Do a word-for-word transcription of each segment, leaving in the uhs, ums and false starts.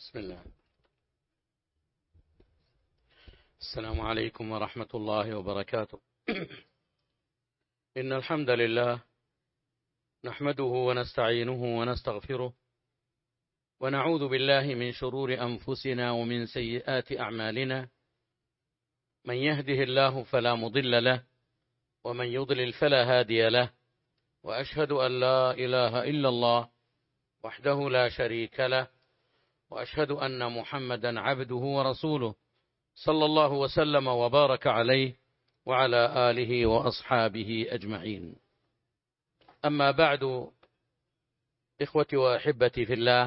بسم الله. السلام عليكم ورحمة الله وبركاته. إن الحمد لله نحمده ونستعينه ونستغفره ونعوذ بالله من شرور أنفسنا ومن سيئات أعمالنا، من يهده الله فلا مضل له ومن يضلل فلا هادي له، وأشهد أن لا إله إلا الله وحده لا شريك له، وأشهد أن محمدا عبده ورسوله صلى الله وسلم وبارك عليه وعلى آله وأصحابه أجمعين. أما بعد، إخوتي وأحبتي في الله،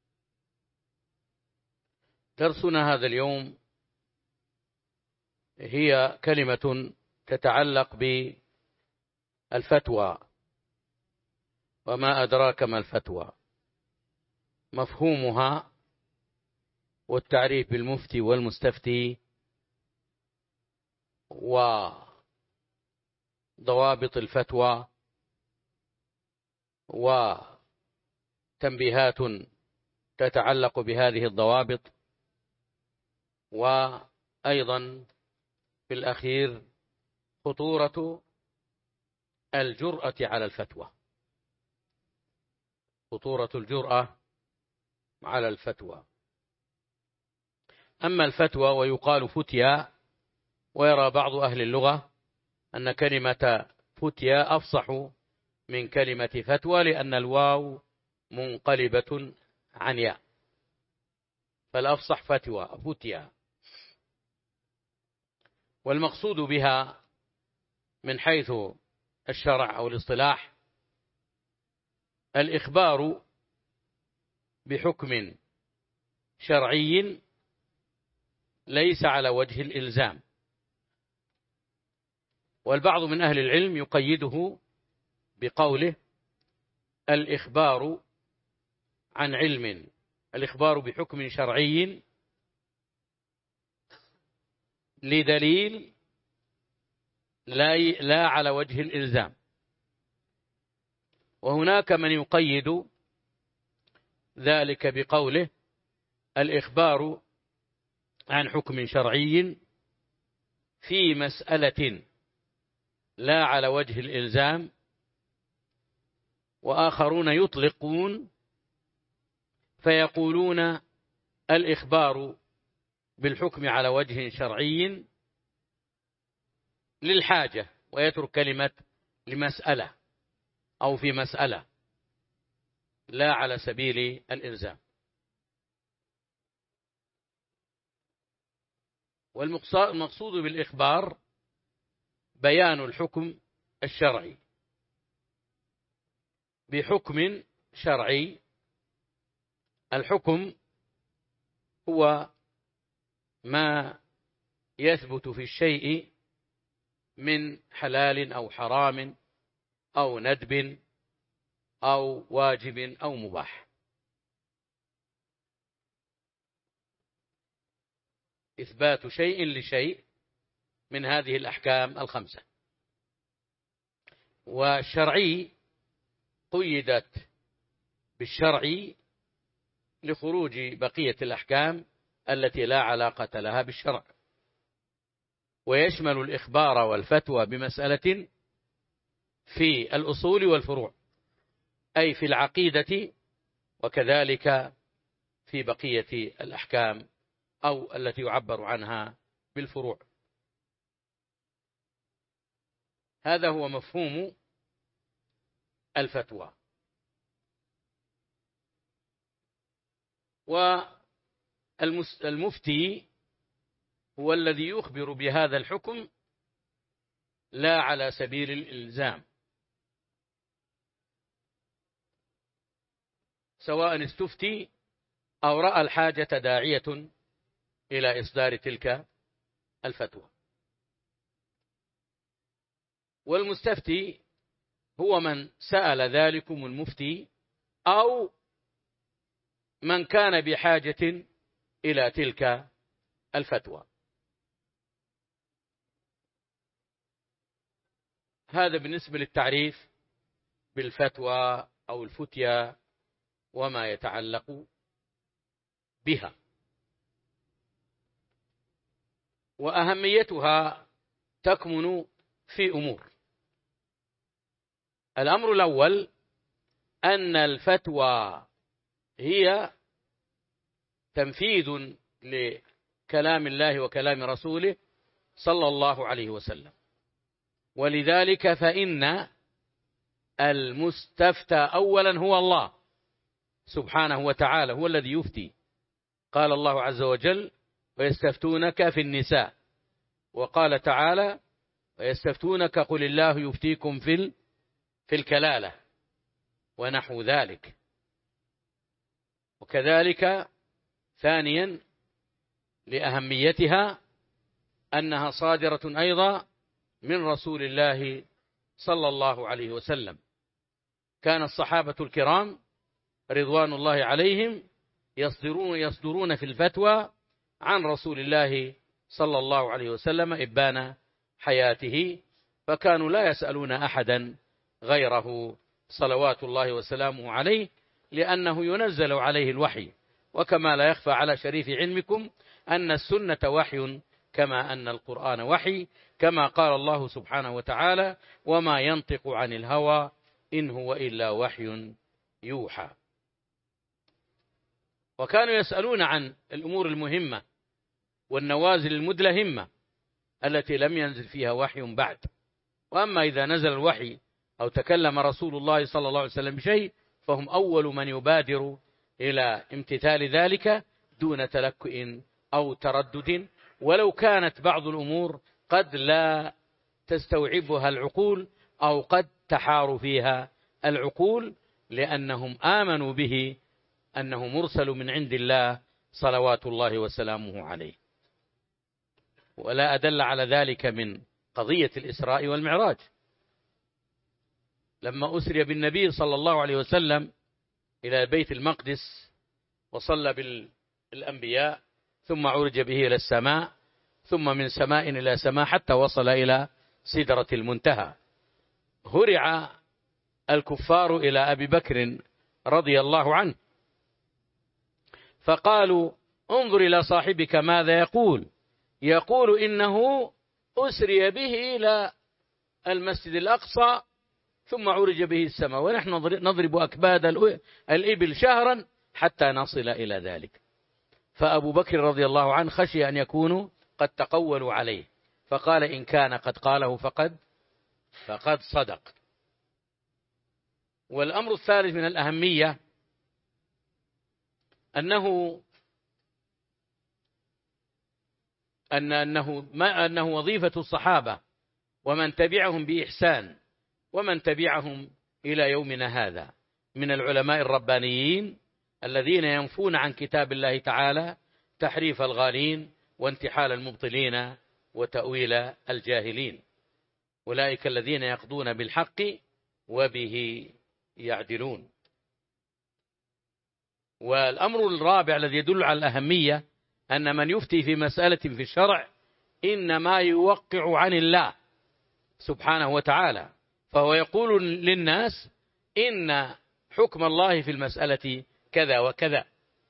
درسنا هذا اليوم هي كلمة تتعلق بالفتوى. وما أدراك ما الفتوى؟ مفهومها والتعريف بالمفتي والمستفتي وضوابط الفتوى وتنبيهات تتعلق بهذه الضوابط، وأيضا في الأخير خطورة الجرأة على الفتوى، خطورة الجرأة على الفتوى. أما الفتوى ويقال فتيا، ويرى بعض أهل اللغة أن كلمة فتيا أفصح من كلمة فتوى، لأن الواو منقلبة عن ياء، فالأفصح فتوى فتيا. والمقصود بها من حيث الشرع أو الاصطلاح الإخبار بحكم شرعي ليس على وجه الإلزام. والبعض من أهل العلم يقيده بقوله الإخبار عن علم، الإخبار بحكم شرعي لدليل لا لا على وجه الإلزام. وهناك من يقيد ذلك بقوله الإخبار عن حكم شرعي في مسألة لا على وجه الإلزام. وآخرون يطلقون فيقولون الإخبار بالحكم على وجه شرعي للحاجة، ويترك كلمة لمسألة أو في مسألة، لا على سبيل الإلزام. والمقصود بالإخبار بيان الحكم الشرعي بحكم شرعي. الحكم هو ما يثبت في الشيء من حلال أو حرام أو ندب أو واجب أو مباح. إثبات شيء لشيء من هذه الأحكام الخمسة. والشرعي قيدت بالشرع لخروج بقية الأحكام التي لا علاقة لها بالشرع. ويشمل الإخبار والفتوى بمسألة في الأصول والفروع، أي في العقيدة، وكذلك في بقية الأحكام أو التي يعبر عنها بالفروع. هذا هو مفهوم الفتوى. والمفتي هو الذي يخبر بهذا الحكم لا على سبيل الإلزام، سواء استفتي أو رأى الحاجة داعية إلى إصدار تلك الفتوى. والمستفتي هو من سأل ذلكم المفتي أو من كان بحاجة إلى تلك الفتوى. هذا بالنسبة للتعريف بالفتوى أو الفتيا وما يتعلق بها. وأهميتها تكمن في أمور. الأمر الأول أن الفتوى هي تنفيذ لكلام الله وكلام رسوله صلى الله عليه وسلم، ولذلك فإن المستفتى أولا هو الله سبحانه وتعالى، هو الذي يفتي. قال الله عز وجل: ويستفتونك في النساء، وقال تعالى: ويستفتونك قل الله يفتيكم في في الكلالة ونحو ذلك. وكذلك ثانيا لأهميتها أنها صادرة أيضا من رسول الله صلى الله عليه وسلم. كان الصحابة الكرام رضوان الله عليهم يصدرون يصدرون في الفتوى عن رسول الله صلى الله عليه وسلم إبان حياته، فكانوا لا يسألون أحدا غيره صلوات الله وسلامه عليه، لأنه ينزل عليه الوحي. وكما لا يخفى على شريف علمكم أن السنة وحي كما أن القرآن وحي، كما قال الله سبحانه وتعالى: وما ينطق عن الهوى إن هو إلا وحي يوحى. وكانوا يسألون عن الأمور المهمة والنوازل المدلهمة التي لم ينزل فيها وحي بعد. وأما إذا نزل الوحي أو تكلم رسول الله صلى الله عليه وسلم بشيء فهم أول من يبادر إلى امتثال ذلك دون تلكؤ أو تردد، ولو كانت بعض الأمور قد لا تستوعبها العقول أو قد تحار فيها العقول، لأنهم آمنوا به أنه مرسل من عند الله صلوات الله وسلامه عليه. ولا أدل على ذلك من قضية الإسراء والمعراج، لما أسري بالنبي صلى الله عليه وسلم إلى بيت المقدس وصلى بالأنبياء، ثم عرج به إلى السماء، ثم من سماء إلى سماء حتى وصل إلى سدرة المنتهى. هرع الكفار إلى أبي بكر رضي الله عنه فقالوا: انظر إلى صاحبك ماذا يقول، يقول إنه أسري به إلى المسجد الأقصى ثم عرج به السماء، ونحن نضرب أكباد الإبل شهرا حتى نصل إلى ذلك. فأبو بكر رضي الله عنه خشي أن يكونوا قد تقولوا عليه، فقال: إن كان قد قاله فقد فقد صدق. والأمر الثالث من الأهمية أنه أن أنه ما أنه وظيفة الصحابة ومن تبعهم بإحسان ومن تبعهم إلى يومنا هذا من العلماء الربانيين الذين ينفون عن كتاب الله تعالى تحريف الغالين وانتحال المبطلين وتأويل الجاهلين، أولئك الذين يقضون بالحق وبه يعدلون. والأمر الرابع الذي يدل على الأهمية أن من يفتي في مسألة في الشرع إنما يوقع عن الله سبحانه وتعالى، فهو يقول للناس إن حكم الله في المسألة كذا وكذا.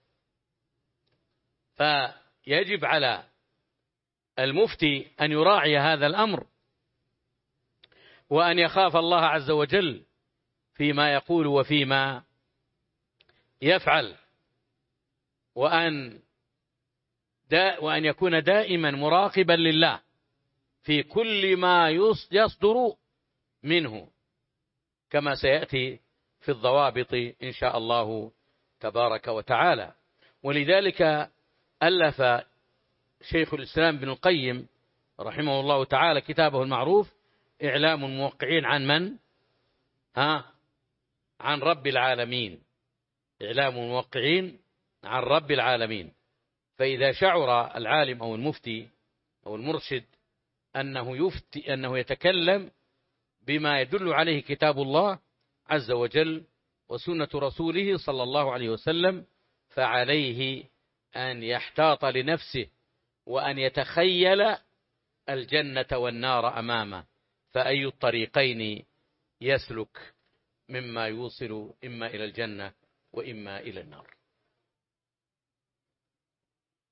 فيجب على المفتي أن يراعي هذا الأمر، وأن يخاف الله عز وجل فيما يقول وفيما يفعل، وأن دا وأن يكون دائما مراقبا لله في كل ما يصدر منه، كما سيأتي في الضوابط إن شاء الله تبارك وتعالى. ولذلك ألف شيخ الإسلام ابن القيم رحمه الله تعالى كتابه المعروف إعلام الموقعين عن من؟ ها؟ عن رب العالمين. إعلام الموقعين عن رب العالمين. فإذا شعر العالم أو المفتي أو المرشد أنه يفتي أنه يتكلم بما يدل عليه كتاب الله عز وجل وسنة رسوله صلى الله عليه وسلم، فعليه أن يحتاط لنفسه وأن يتخيل الجنة والنار أمامه، فأي الطريقين يسلك مما يوصل إما إلى الجنة وإما إلى النار.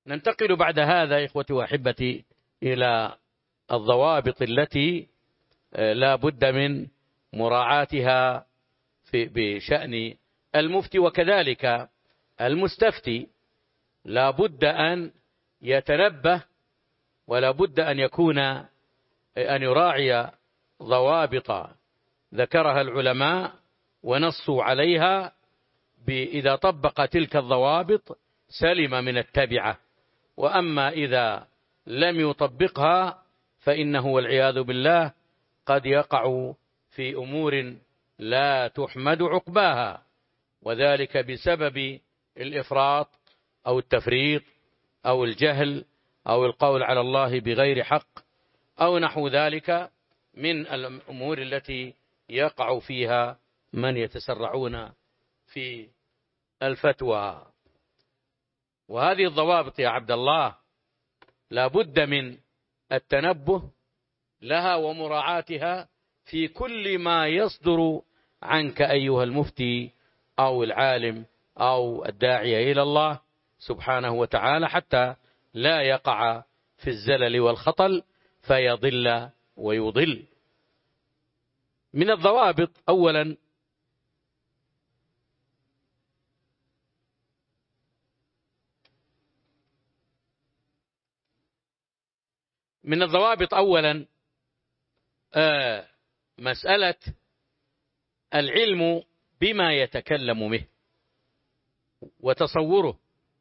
ننتقل بعد هذا إخوتي وأحبتي إلى الضوابط التي لا بد من مراعاتها في بشأن المفتي، وكذلك المستفتي لا بد أن يتنبه، ولا بد أن يكون أن يراعي ضوابط ذكرها العلماء ونصوا عليها، إذا طبق تلك الضوابط سلم من التبعة، وأما إذا لم يطبقها فإنه والعياذ بالله قد يقع في أمور لا تحمد عقباها، وذلك بسبب الإفراط أو التفريط أو الجهل أو القول على الله بغير حق أو نحو ذلك من الأمور التي يقع فيها من يتسرعون في الفتوى. وهذه الضوابط يا عبد الله لا بد من التنبه لها ومراعاتها في كل ما يصدر عنك أيها المفتي أو العالم أو الداعية إلى الله سبحانه وتعالى، حتى لا يقع في الزلل والخطل فيضل ويضل. من الضوابط أولا من الضوابط أولا آه مسألة العلم بما يتكلم به وتصوره،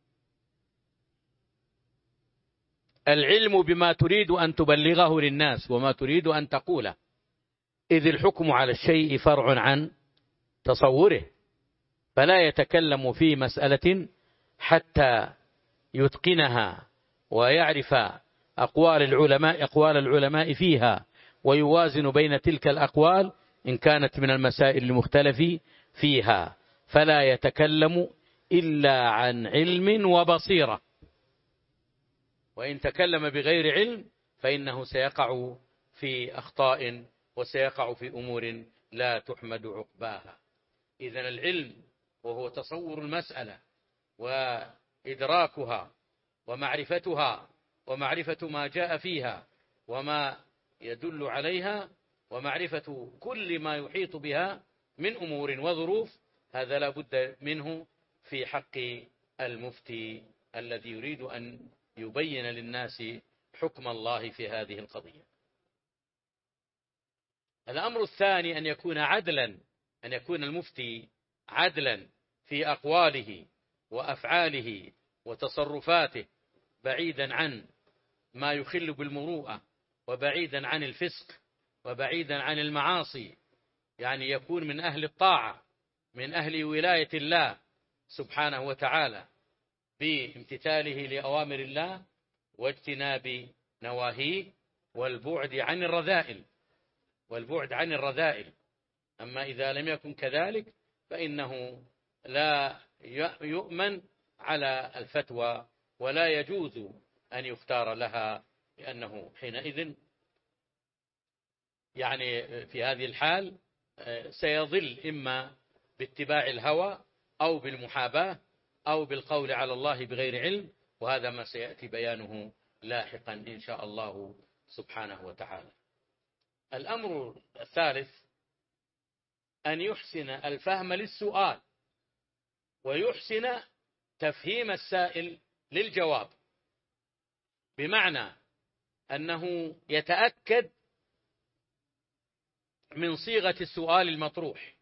العلم بما تريد أن تبلغه للناس وما تريد أن تقوله، إذ الحكم على الشيء فرع عن تصوره، فلا يتكلم في مسألة حتى يتقنها ويعرف أقوال العلماء أقوال العلماء فيها، ويوازن بين تلك الأقوال إن كانت من المسائل المختلف فيها، فلا يتكلم إلا عن علم وبصيرة، وإن تكلم بغير علم فإنه سيقع في أخطاء وسيقع في أمور لا تحمد عقباها. إذن العلم وهو تصور المسألة وإدراكها ومعرفتها ومعرفة ما جاء فيها وما يدل عليها ومعرفة كل ما يحيط بها من أمور وظروف، هذا لا بد منه في حق المفتي الذي يريد أن يبين للناس حكم الله في هذه القضية. الأمر الثاني أن يكون عدلا، أن يكون المفتي عدلا في أقواله وأفعاله وتصرفاته، بعيدا عن ما يخل بالمروءة وبعيدا عن الفسق وبعيدا عن المعاصي، يعني يكون من أهل الطاعة من أهل ولاية الله سبحانه وتعالى بامتثاله لأوامر الله واجتناب نواهيه والبعد عن الرذائل والبعد عن الرذائل. أما إذا لم يكن كذلك فإنه لا يؤمن على الفتوى ولا يجوز أن يختار لها، لأنه حينئذ يعني في هذه الحال سيضل إما باتباع الهوى أو بالمحاباة أو بالقول على الله بغير علم، وهذا ما سيأتي بيانه لاحقا إن شاء الله سبحانه وتعالى. الأمر الثالث أن يحسن الفهم للسؤال ويحسن تفهيم السائل للجواب، بمعنى أنه يتأكد من صيغة السؤال المطروح،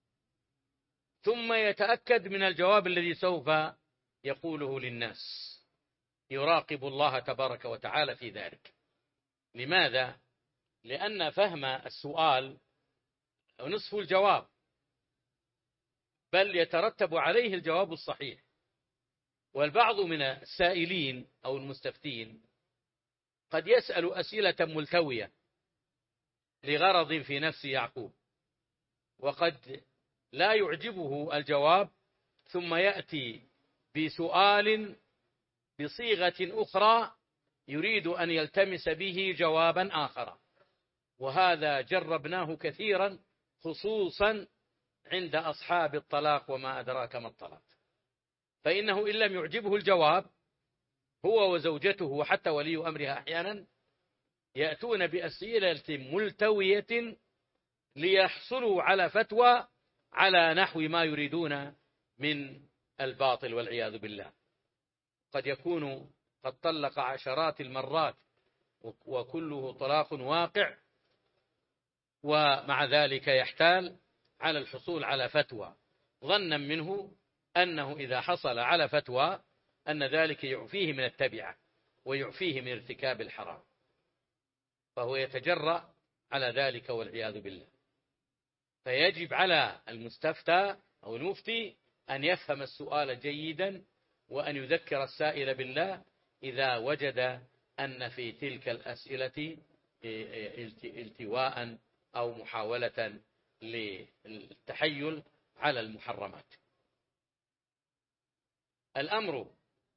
ثم يتأكد من الجواب الذي سوف يقوله للناس، يراقب الله تبارك وتعالى في ذلك. لماذا؟ لأن فهم السؤال نصف الجواب، بل يترتب عليه الجواب الصحيح. والبعض من السائلين أو المستفتين قد يسأل أسئلة ملتوية لغرض في نفس يعقوب، وقد لا يعجبه الجواب، ثم يأتي بسؤال بصيغة أخرى يريد أن يلتمس به جوابا آخر، وهذا جربناه كثيرا خصوصا عند أصحاب الطلاق وما أدراك ما الطلاق، فإنه إن لم يعجبه الجواب هو وزوجته وحتى ولي أمرها أحيانا يأتون بأسئلة ملتوية ليحصلوا على فتوى على نحو ما يريدون من الباطل والعياذ بالله. قد يكون قد طلق عشرات المرات وكله طلاق واقع، ومع ذلك يحتال على الحصول على فتوى ظنا منه أنه إذا حصل على فتوى أن ذلك يعفيه من التبعة ويعفيه من ارتكاب الحرام، فهو يتجرأ على ذلك والعياذ بالله. فيجب على المستفتى أو المفتي أن يفهم السؤال جيدا وأن يذكر السائل بالله إذا وجد أن في تلك الأسئلة التواء أو محاولة للتحيل على المحرمات. الأمر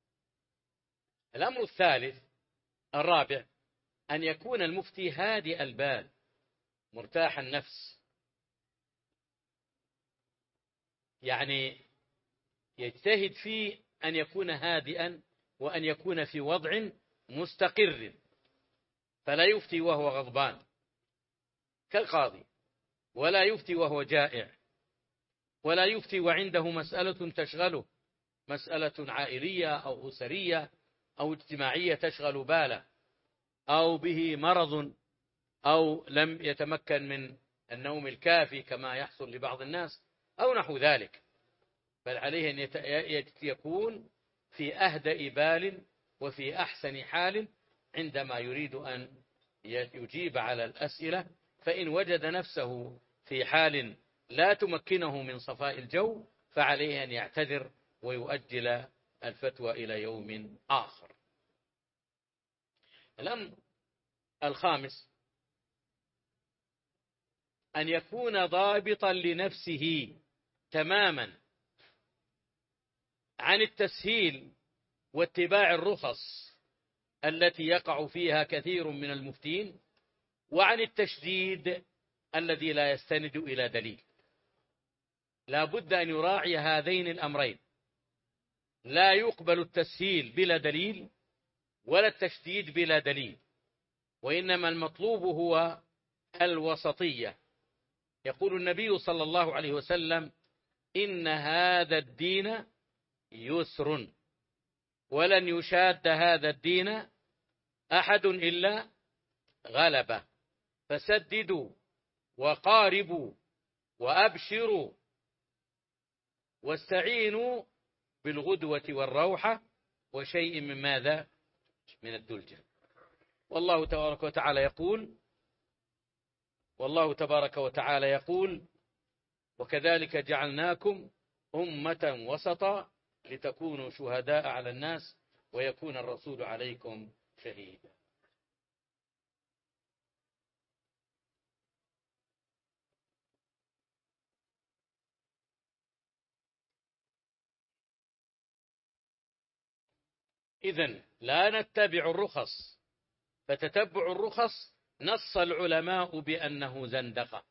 الأمر الثالث الرابع أن يكون المفتي هادئ البال مرتاح النفس، يعني يجتهد في أن يكون هادئا وأن يكون في وضع مستقر، فلا يفتي وهو غضبان كالقاضي، ولا يفتي وهو جائع، ولا يفتي وعنده مسألة تشغله، مسألة عائلية أو أسرية أو اجتماعية تشغل باله، أو به مرض، أو لم يتمكن من النوم الكافي كما يحصل لبعض الناس أو نحو ذلك، بل عليه أن يكون في أهدأ بال وفي أحسن حال عندما يريد أن يجيب على الأسئلة. فإن وجد نفسه في حال لا تمكنه من صفاء الجو فعليه أن يعتذر ويؤجل الفتوى إلى يوم آخر. الأمر الخامس أن يكون ضابطا لنفسه تماما عن التسهيل واتباع الرخص التي يقع فيها كثير من المفتين، وعن التشديد الذي لا يستند إلى دليل. لا بد أن يراعي هذين الأمرين، لا يقبل التسهيل بلا دليل ولا التشديد بلا دليل، وإنما المطلوب هو الوسطية. يقول النبي صلى الله عليه وسلم: إن هذا الدين يسر ولن يشاد هذا الدين أحد إلا غلبه، فسددوا وقاربوا وأبشروا واستعينوا بالغدوة والروحة وشيء من ماذا؟ من الدلجة. والله تبارك وتعالى يقول والله تبارك وتعالى يقول: وكذلك جعلناكم أمة وسطا لتكونوا شهداء على الناس ويكون الرسول عليكم شهيدا. إذن لا نتبع الرخص، فتتبع الرخص نص العلماء بأنه زندقة.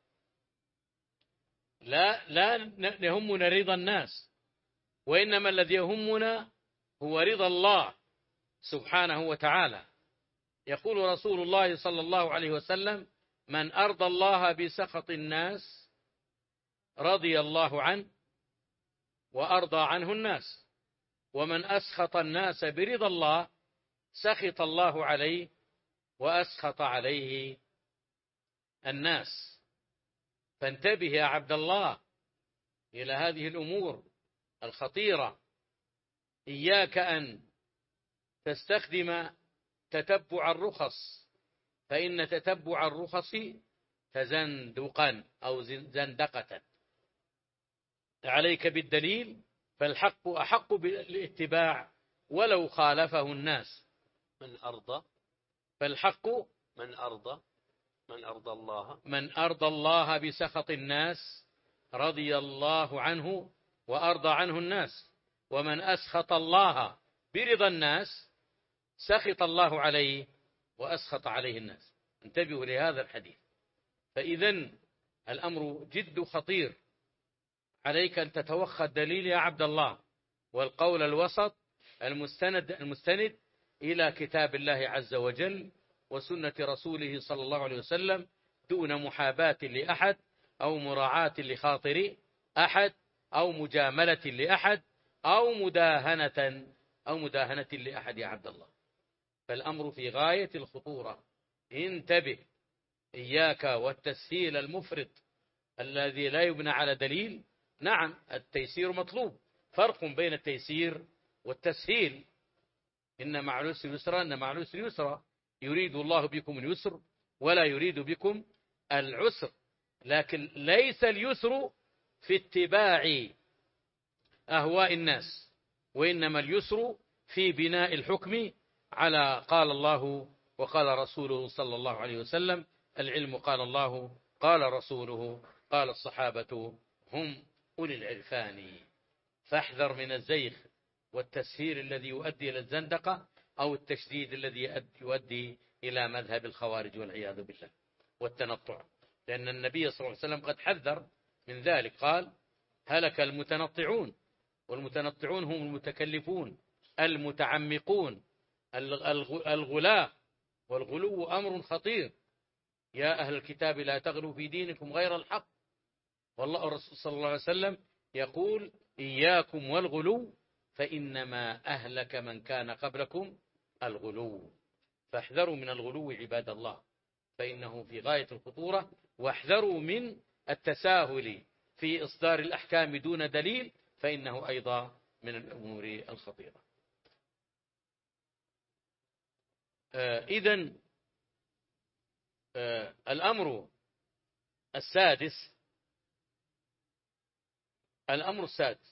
لا لا يهمنا رضا الناس، وإنما الذي يهمنا هو رضا الله سبحانه وتعالى. يقول رسول الله صلى الله عليه وسلم: من أرضى الله بسخط الناس رضي الله عنه وأرضى عنه الناس، ومن أسخط الناس برضا الله سخط الله عليه وأسخط عليه الناس. فانتبه يا عبد الله إلى هذه الأمور الخطيرة. إياك أن تستخدم تتبع الرخص، فإن تتبع الرخص تزندقا أو زندقة. عليك بالدليل، فالحق أحق بالاتباع ولو خالفه الناس. من أرضى فالحق من أرضى من أرضى الله من أرضى الله بسخط الناس رضي الله عنه وأرضى عنه الناس، ومن أسخط الله برضا الناس سخط الله عليه وأسخط عليه الناس. انتبهوا لهذا الحديث. فإذن الأمر جد خطير، عليك أن تتوخى الدليل يا عبد الله، والقول الوسط المستند المستند إلى كتاب الله عز وجل وسنة رسوله صلى الله عليه وسلم دون محاباة لأحد أو مراعاة لخاطر أحد أو مجاملة لأحد أو مداهنة أو مداهنة لأحد يا عبد الله. فالأمر في غاية الخطورة. انتبه، إياك والتسهيل المفرط الذي لا يبنى على دليل. نعم التيسير مطلوب، فرق بين التيسير والتسهيل. إن مع العسر يسرا، إن مع العسر يسرا، يريد الله بكم اليسر ولا يريد بكم العسر. لكن ليس اليسر في اتباع أهواء الناس، وإنما اليسر في بناء الحكم على قال الله وقال رسوله صلى الله عليه وسلم. العلم قال الله قال رسوله قال الصحابة هم أولي العرفان. فاحذر من الزيغ والتسهيل الذي يؤدي إلى الزندقة أو التشديد الذي يؤدي إلى مذهب الخوارج والعياذ بالله والتنطع، لأن النبي صلى الله عليه وسلم قد حذر من ذلك. قال هلك المتنطعون، والمتنطعون هم المتكلفون المتعمقون الغلاة، والغلو أمر خطير. يا أهل الكتاب لا تغلوا في دينكم غير الحق. والله الرسول صلى الله عليه وسلم يقول إياكم والغلو فإنما أهلك من كان قبلكم الغلو. فاحذروا من الغلو عباد الله، فإنه في غاية الخطورة. واحذروا من التساهل في إصدار الأحكام دون دليل، فإنه أيضا من الأمور الخطيرة. آه إذن آه الأمر السادس الأمر السادس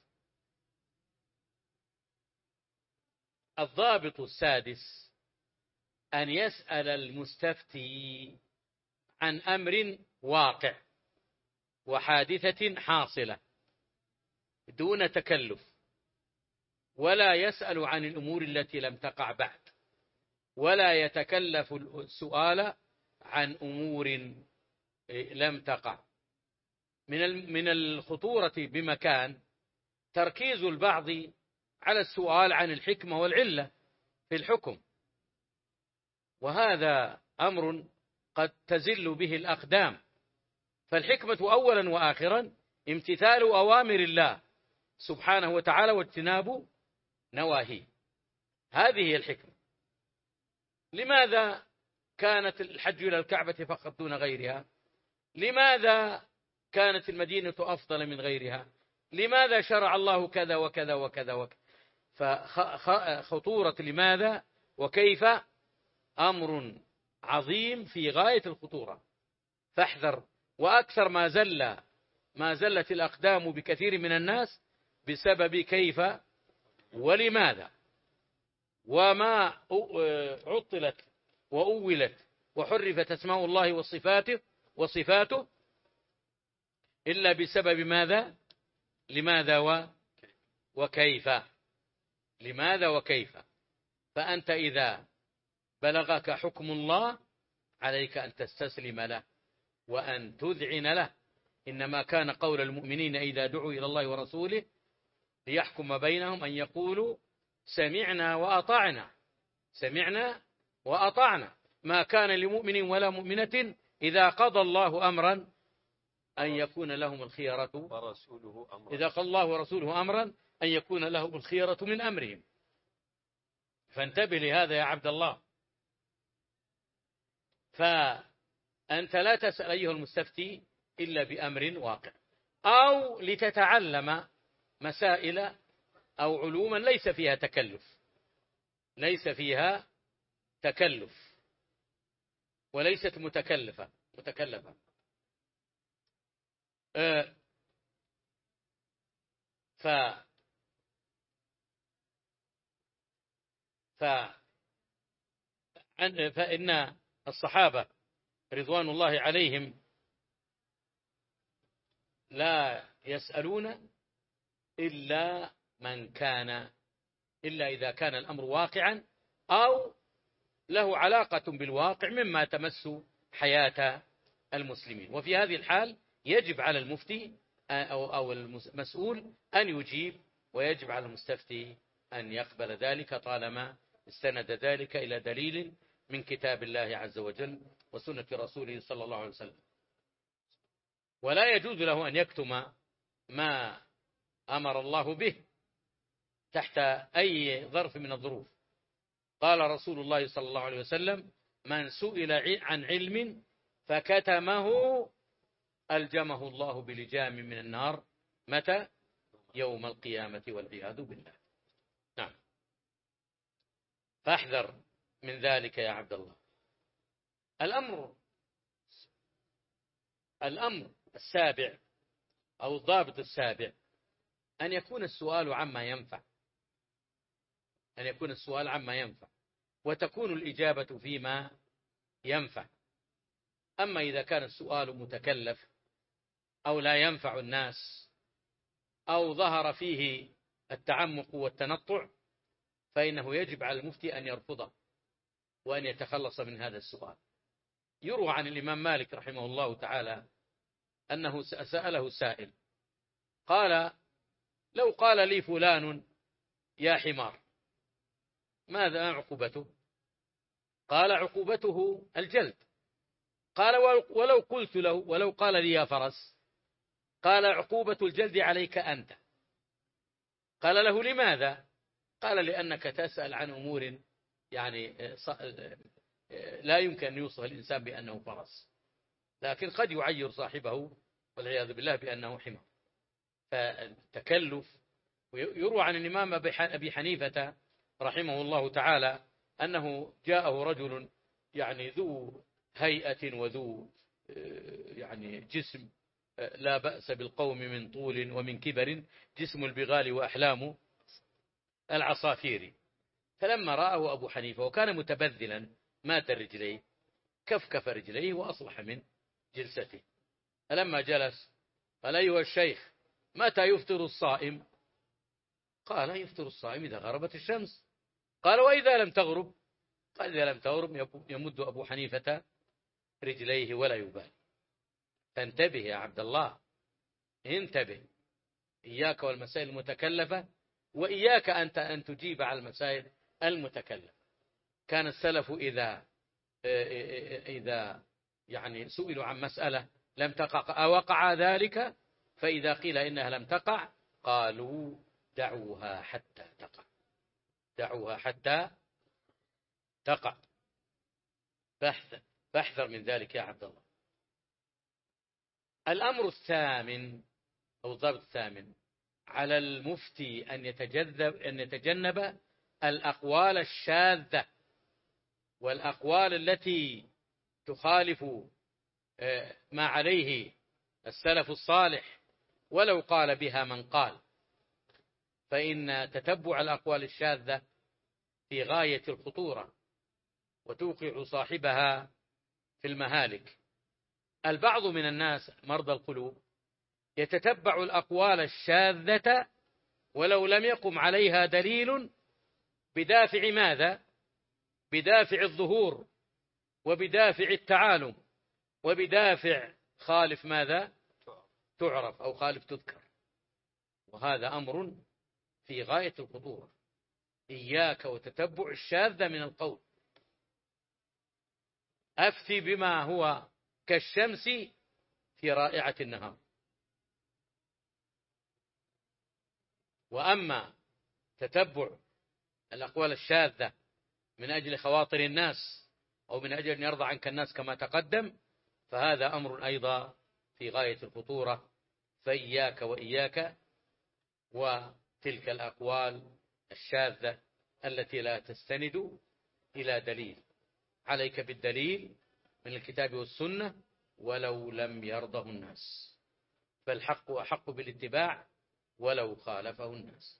الضابط السادس أن يسأل المستفتي عن أمر واقع وحادثة حاصلة دون تكلف، ولا يسأل عن الأمور التي لم تقع بعد، ولا يتكلف السؤال عن أمور لم تقع. من من الخطورة بمكان تركيز البعض على السؤال عن الحكمة والعلة في الحكم، وهذا أمر قد تزل به الأقدام. فالحكمة أولا وآخرا امتثال أوامر الله سبحانه وتعالى واجتناب نواهيه، هذه هي الحكمة. لماذا كانت الحج إلى الكعبة فقط دون غيرها؟ لماذا كانت المدينة أفضل من غيرها؟ لماذا شرع الله كذا وكذا وكذا وكذا؟ فخطورة لماذا وكيف أمر عظيم في غاية الخطورة. فاحذر. وأكثر ما زل ما زلت الأقدام بكثير من الناس بسبب كيف ولماذا، وما عطلت وأولت وحرفت أسماء الله وصفاته وصفاته إلا بسبب ماذا؟ لماذا و وكيف. لماذا وكيف. فأنت إذا بلغك حكم الله عليك أن تستسلم له وأن تذعن له. إنما كان قول المؤمنين إذا دعوا إلى الله ورسوله ليحكم بينهم أن يقولوا سمعنا وأطعنا. سمعنا وأطعنا. ما كان لمؤمن ولا مؤمنة إذا قضى الله أمرا أن يكون لهم الخيرة ورسوله أمرا إذا قضى الله ورسوله أمرا أن يكون لهم الخيرة من أمرهم. فانتبه لهذا يا عبد الله. فأنت لا تسأل أيها المستفتي إلا بأمر واقع، أو لتتعلم مسائل أو علوما ليس فيها تكلف ليس فيها تكلف وليست متكلفة متكلفة أه ف ف فإن الصحابة رضوان الله عليهم لا يسألون إلا من كان إلا إذا كان الأمر واقعا أو له علاقة بالواقع مما تمس حياة المسلمين. وفي هذه الحال يجب على المفتي أو أو المسؤول أن يجيب، ويجب على المستفتي أن يقبل ذلك طالما استند ذلك إلى دليل من كتاب الله عز وجل وسنة رسوله صلى الله عليه وسلم. ولا يجوز له أن يكتم ما أمر الله به تحت أي ظرف من الظروف. قال رسول الله صلى الله عليه وسلم: من سئل عن علم فكتمه ألجمه الله بلجام من النار. متى؟ يوم القيامة والعياذ بالله. نعم. فاحذر من ذلك يا عبد الله. الأمر الأمر السابع أو الضابط السابع أن يكون السؤال عما ينفع، أن يكون السؤال عما ينفع وتكون الإجابة فيما ينفع. أما إذا كان السؤال متكلف أو لا ينفع الناس أو ظهر فيه التعمق والتنطع فإنه يجب على المفتي أن يرفضه وأن يتخلص من هذا السؤال. يروى عن الإمام مالك رحمه الله تعالى أنه سأله سائل قال: لو قال لي فلان يا حمار ماذا عقوبته؟ قال: عقوبته الجلد. قال: ولو قلت له ولو قال لي يا فرس؟ قال: عقوبة الجلد عليك أنت. قال له: لماذا؟ قال: لأنك تسأل عن أمور يعني لا يمكن أن يوصف الإنسان بأنه فرس، لكن قد يعير صاحبه والعياذ بالله بأنه حمار. فالتكلف. ويروى عن الإمام أبي حنيفة رحمه الله تعالى أنه جاءه رجل يعني ذو هيئة وذو يعني جسم لا بأس بالقوم من طول ومن كبر، جسم البغال وأحلام العصافير. فلما رآه أبو حنيفة وكان متبذلا مات رجليه كفكف رجليه وأصلح من جلسته. فلما جلس قال: أيها الشيخ متى يفطر الصائم؟ قال: يفطر الصائم إذا غربت الشمس. قال: وإذا لم تغرب؟ قال: إذا لم تغرب يمد أبو حنيفة رجليه ولا يبالي. فانتبه يا عبد الله، انتبه، إياك والمسائل المتكلفة، وإياك أنت أن تجيب على المسائل المتكلفة. كان السلف إذا إذا يعني سئلوا عن مسألة لم تقع أوقع ذلك، فإذا قيل إنها لم تقع قالوا: دعوها حتى تقع، دعوها حتى تقع. فاحذر فاحذر من ذلك يا عبد الله. الأمر الثامن أو الضابط الثامن: على المفتي أن يتجنب أن يتجنب الأقوال الشاذة والأقوال التي تخالف ما عليه السلف الصالح ولو قال بها من قال، فإن تتبع الأقوال الشاذة في غاية الخطورة وتوقع صاحبها في المهالك. البعض من الناس مرضى القلوب يتتبع الأقوال الشاذة ولو لم يقم عليها دليل، بدافع ماذا؟ بدافع الظهور وبدافع التعالم وبدافع خالف ماذا؟ تعرف أو خالف تذكر. وهذا أمر في غاية الخطورة. إياك وتتبع الشاذ من القول. أفتي بما هو كالشمس في رائعة النهار. وأما تتبع الأقوال الشاذة من أجل خواطر الناس أو من أجل أن يرضى عنك الناس كما تقدم، فهذا أمر أيضا في غاية الخطورة. فإياك وإياك وتلك الأقوال الشاذة التي لا تستند إلى دليل. عليك بالدليل من الكتاب والسنة ولو لم يرضه الناس، فالحق أحق بالاتباع ولو خالفه الناس.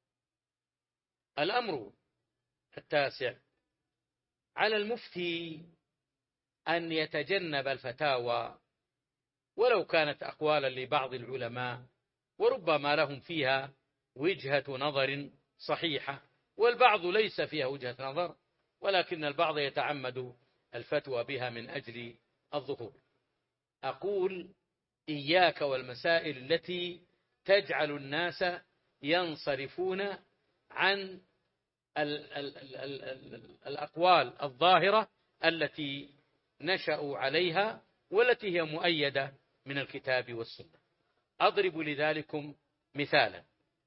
الأمر التاسع: على المفتي أن يتجنب الفتاوى ولو كانت أقوالا لبعض العلماء وربما لهم فيها وجهة نظر صحيحة، والبعض ليس فيها وجهة نظر ولكن البعض يتعمد الفتوى بها من أجل الظهور. أقول: إياك والمسائل التي تجعل الناس ينصرفون عن ال ال ال ال ال الأقوال الظاهرة التي نشأوا عليها والتي هي مؤيدة من الكتاب والسنة. أضرب لذلكم مثالا.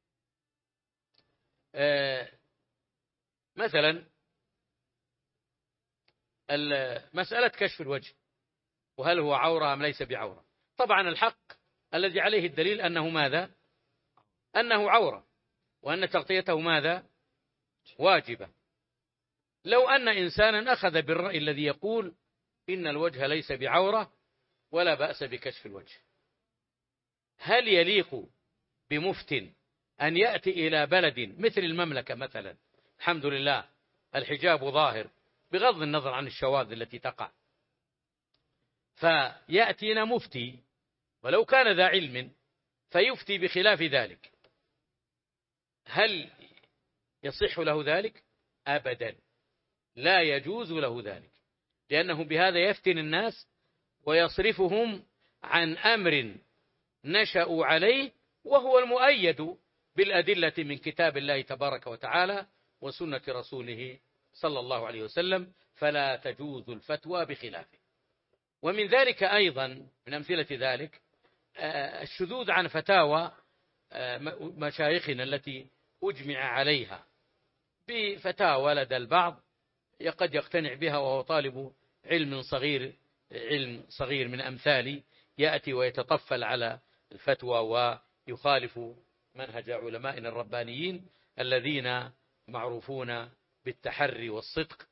آه مثلا مسألة كشف الوجه، وهل هو عورة أم ليس بعورة؟ طبعا الحق الذي عليه الدليل أنه ماذا؟ أنه عورة، وأن تغطيته ماذا؟ واجبة. لو أن إنسانا أخذ بالرأي الذي يقول إن الوجه ليس بعورة ولا بأس بكشف الوجه، هل يليق بمفت أن يأتي إلى بلد مثل المملكة مثلا، الحمد لله الحجاب ظاهر بغض النظر عن الشواذ التي تقع، فيأتينا مفتي ولو كان ذا علم فيفتي بخلاف ذلك، هل يصح له ذلك؟ أبدا، لا يجوز له ذلك، لأنه بهذا يفتن الناس ويصرفهم عن أمر نشأوا عليه، وهو المؤيد بالأدلة من كتاب الله تبارك وتعالى وسنة رسوله صلى الله عليه وسلم، فلا تجوز الفتوى بخلافه. ومن ذلك أيضا من أمثلة ذلك الشذوذ عن فتاوى مشايخنا التي أجمع عليها بفتاوى لدى البعض قد يقتنع بها وهو طالب علم صغير علم صغير من أمثالي، يأتي ويتطفل على الفتوى ويخالف منهج علمائنا الربانيين الذين معروفون بالتحري والصدق.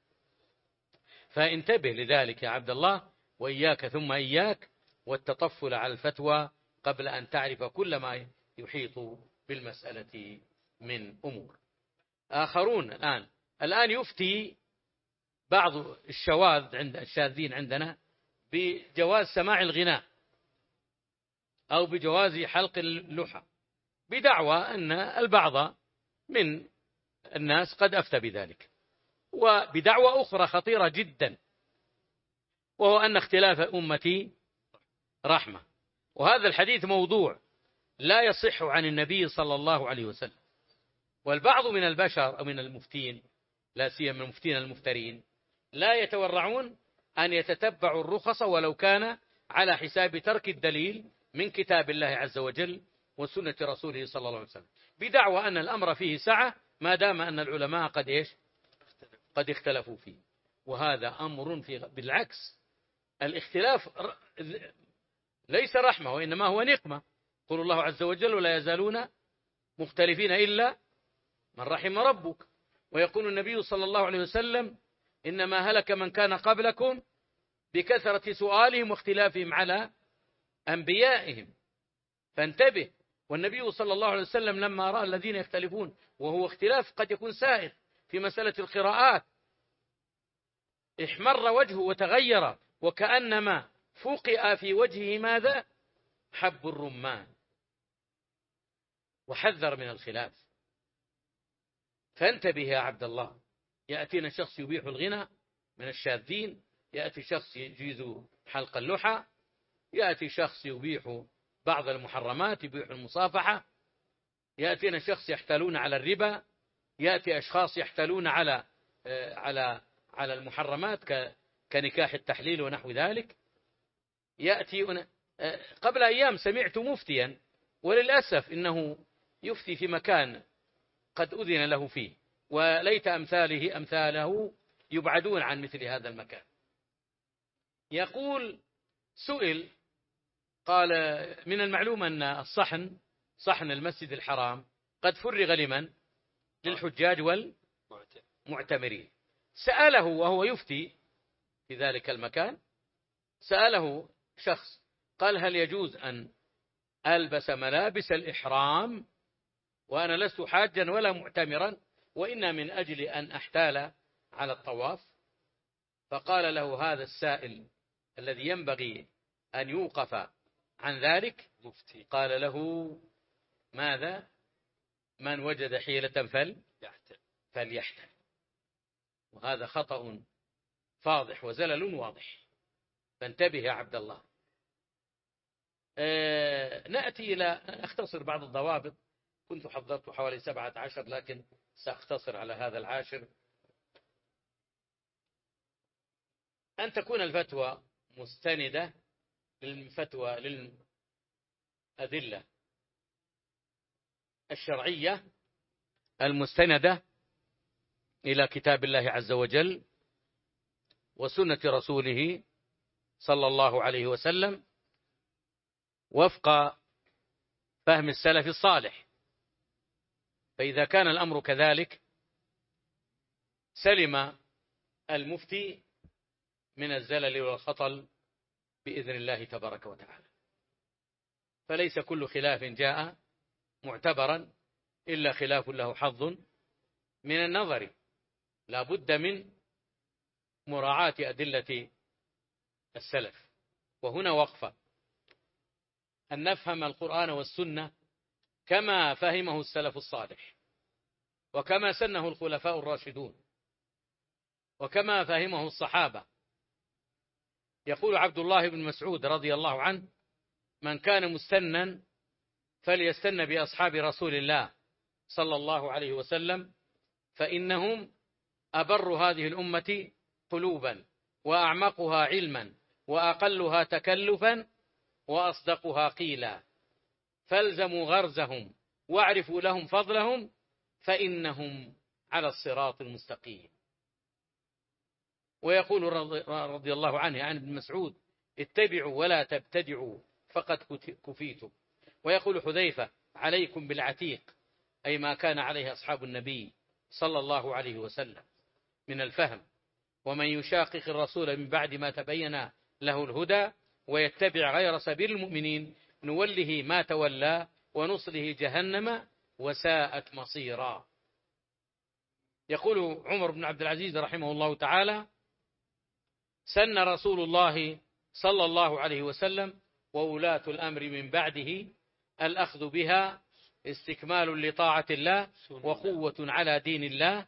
فانتبه لذلك يا عبد الله، وإياك ثم إياك والتطفل على الفتوى قبل أن تعرف كل ما يحيط بالمسألة من أمور. آخرون الآن الآن يفتي بعض الشواذ عند الشاذين عندنا بجواز سماع الغناء أو بجواز حلق اللحى، بدعوى أن البعض من الناس قد أفتى بذلك، وبدعوى أخرى خطيرة جدا، وهو أن اختلاف أمتي رحمة، وهذا الحديث موضوع لا يصح عن النبي صلى الله عليه وسلم. والبعض من البشر أو من المفتين، لا سيما المفتين المفترين، لا يتورعون أن يتتبعوا الرخص ولو كان على حساب ترك الدليل من كتاب الله عز وجل وسنة رسوله صلى الله عليه وسلم، بدعوى أن الأمر فيه سعة ما دام أن العلماء قد إيش قد اختلفوا فيه. وهذا أمر في بالعكس، الاختلاف ليس رحمة وإنما هو نقمة. قل الله عز وجل ولا يزالون مختلفين إلا من رحم ربك. ويقول النبي صلى الله عليه وسلم إنما هلك من كان قبلكم بكثرة سؤالهم واختلافهم على أنبيائهم. فانتبه. والنبي صلى الله عليه وسلم لما رأى الذين يختلفون، وهو اختلاف قد يكون سائغ في مسألة القراءات، احمر وجهه وتغير وكأنما فوقئ في وجهه ماذا؟ حب الرمان، وحذر من الخلاف. فانتبه يا عبد الله. يأتينا شخص يبيح الغنى من الشاذين، يأتي شخص يجيز حلق اللحى، يأتي شخص يبيح بعض المحرمات، يبيح المصافحة، يأتينا شخص يحتالون على الربا، يأتي أشخاص يحتالون على على على المحرمات كنكاح التحليل ونحو ذلك. يأتي قبل أيام سمعت مفتيا، وللأسف إنه يفتي في مكان قد أذن له فيه، وليت أمثاله أمثاله يبعدون عن مثل هذا المكان. يقول سئل، قال من المعلوم أن الصحن صحن المسجد الحرام قد فرغ لمن؟ للحجاج والمعتمرين. سأله وهو يفتي في ذلك المكان، سأله شخص قال هل يجوز أن ألبس ملابس الإحرام وأنا لست حاجا ولا معتمرا، وإن من أجل أن أحتال على الطواف؟ فقال له هذا السائل الذي ينبغي أن يوقف عن ذلك مفتي، قال له ماذا؟ من وجد حيلة فل فليحتل. وهذا خطأ فاضح وزلل واضح، فانتبه يا عبد الله. آه نأتي إلى أختصر بعض الضوابط كنت حضرت حوالي سبعة عشر لكن سأختصر على هذا العاشر. أن تكون الفتوى مستندة للفتوى للأدلة الشرعية المستندة إلى كتاب الله عز وجل وسنة رسوله صلى الله عليه وسلم وفق فهم السلف الصالح. فإذا كان الأمر كذلك سلم المفتي من الزلل والخطل بإذن الله تبارك وتعالى. فليس كل خلاف جاء معتبرا إلا خلاف له حظ من النظر، لا بد من مراعاة أدلة السلف. وهنا وقفة أن نفهم القرآن والسنة كما فهمه السلف الصالح وكما سنه الخلفاء الراشدون وكما فهمه الصحابة. يقول عبد الله بن مسعود رضي الله عنه: من كان مستنا فليستن بأصحاب رسول الله صلى الله عليه وسلم فإنهم أبر هذه الأمة قلوبا وأعمقها علما وأقلها تكلفا وأصدقها قيلا، فالزموا غرزهم واعرفوا لهم فضلهم فإنهم على الصراط المستقيم. ويقول رضي الله عنه عن ابن مسعود: اتبعوا ولا تبتدعوا فقد كفيتم. ويقول حذيفة: عليكم بالعتيق، أي ما كان عليه أصحاب النبي صلى الله عليه وسلم من الفهم. ومن يشاقق الرسول من بعد ما تبين له الهدى ويتبع غير سبيل المؤمنين نوله ما تولى ونصله جهنم وساءت مصيرا. يقول عمر بن عبد العزيز رحمه الله تعالى: سن رسول الله صلى الله عليه وسلم وولاة الأمر من بعده الأخذ بها استكمال لطاعة الله وقوة على دين الله.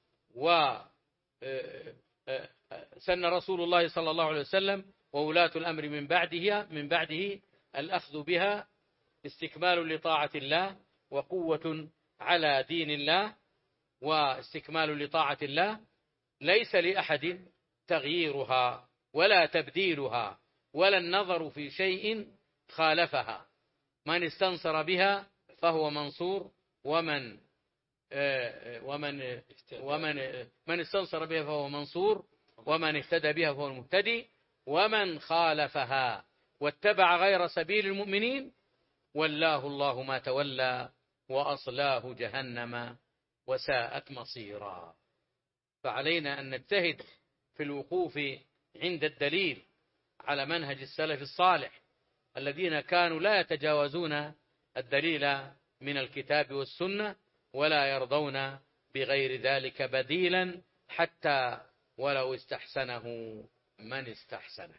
وسن رسول الله صلى الله عليه وسلم وولاة الأمر من بعده من بعده الأخذ بها استكمال لطاعة الله وقوة على دين الله. واستكمال لطاعة الله ليس لأحد تغييرها ولا تبديلها ولا النظر في شيء خالفها. من استنصر بها فهو منصور، ومن ومن ومن من استنصر بها فهو منصور، ومن اهتدى بها فهو المهتدي، ومن خالفها واتبع غير سبيل المؤمنين ولاه الله ما تولى وأصلاه جهنم وساءت مصيرا. فعلينا أن نجتهد في الوقوف عند الدليل على منهج السلف الصالح الذين كانوا لا يتجاوزون الدليل من الكتاب والسنة ولا يرضون بغير ذلك بديلا حتى ولو استحسنه من استحسنه.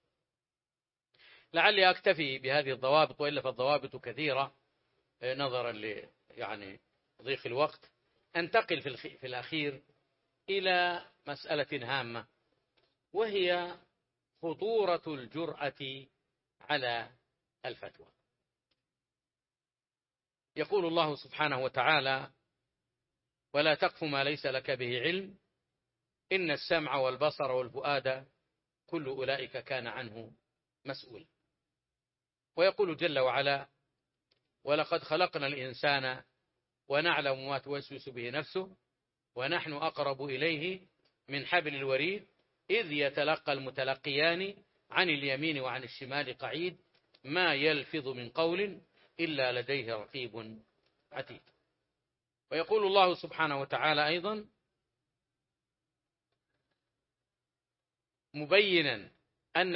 لعلي أكتفي بهذه الضوابط، وإلا فالضوابط كثيرة نظرا ل يعني ضيق الوقت. أنتقل في, في الأخير إلى مسألة هامة، وهي خطورة الجرأة على الفتوى. يقول الله سبحانه وتعالى: ولا تقف ما ليس لك به علم إن السمع والبصر والفؤاد كل أولئك كان عنه مسؤول. ويقول جل وعلا: ولقد خلقنا الإنسان ونعلم ما توسوس به نفسه ونحن أقرب إليه من حبل الوريد إذ يتلقى المتلقيان عن اليمين وعن الشمال قعيد ما يلفظ من قول إلا لديه رقيب عتيد. ويقول الله سبحانه وتعالى أيضا مبينا أن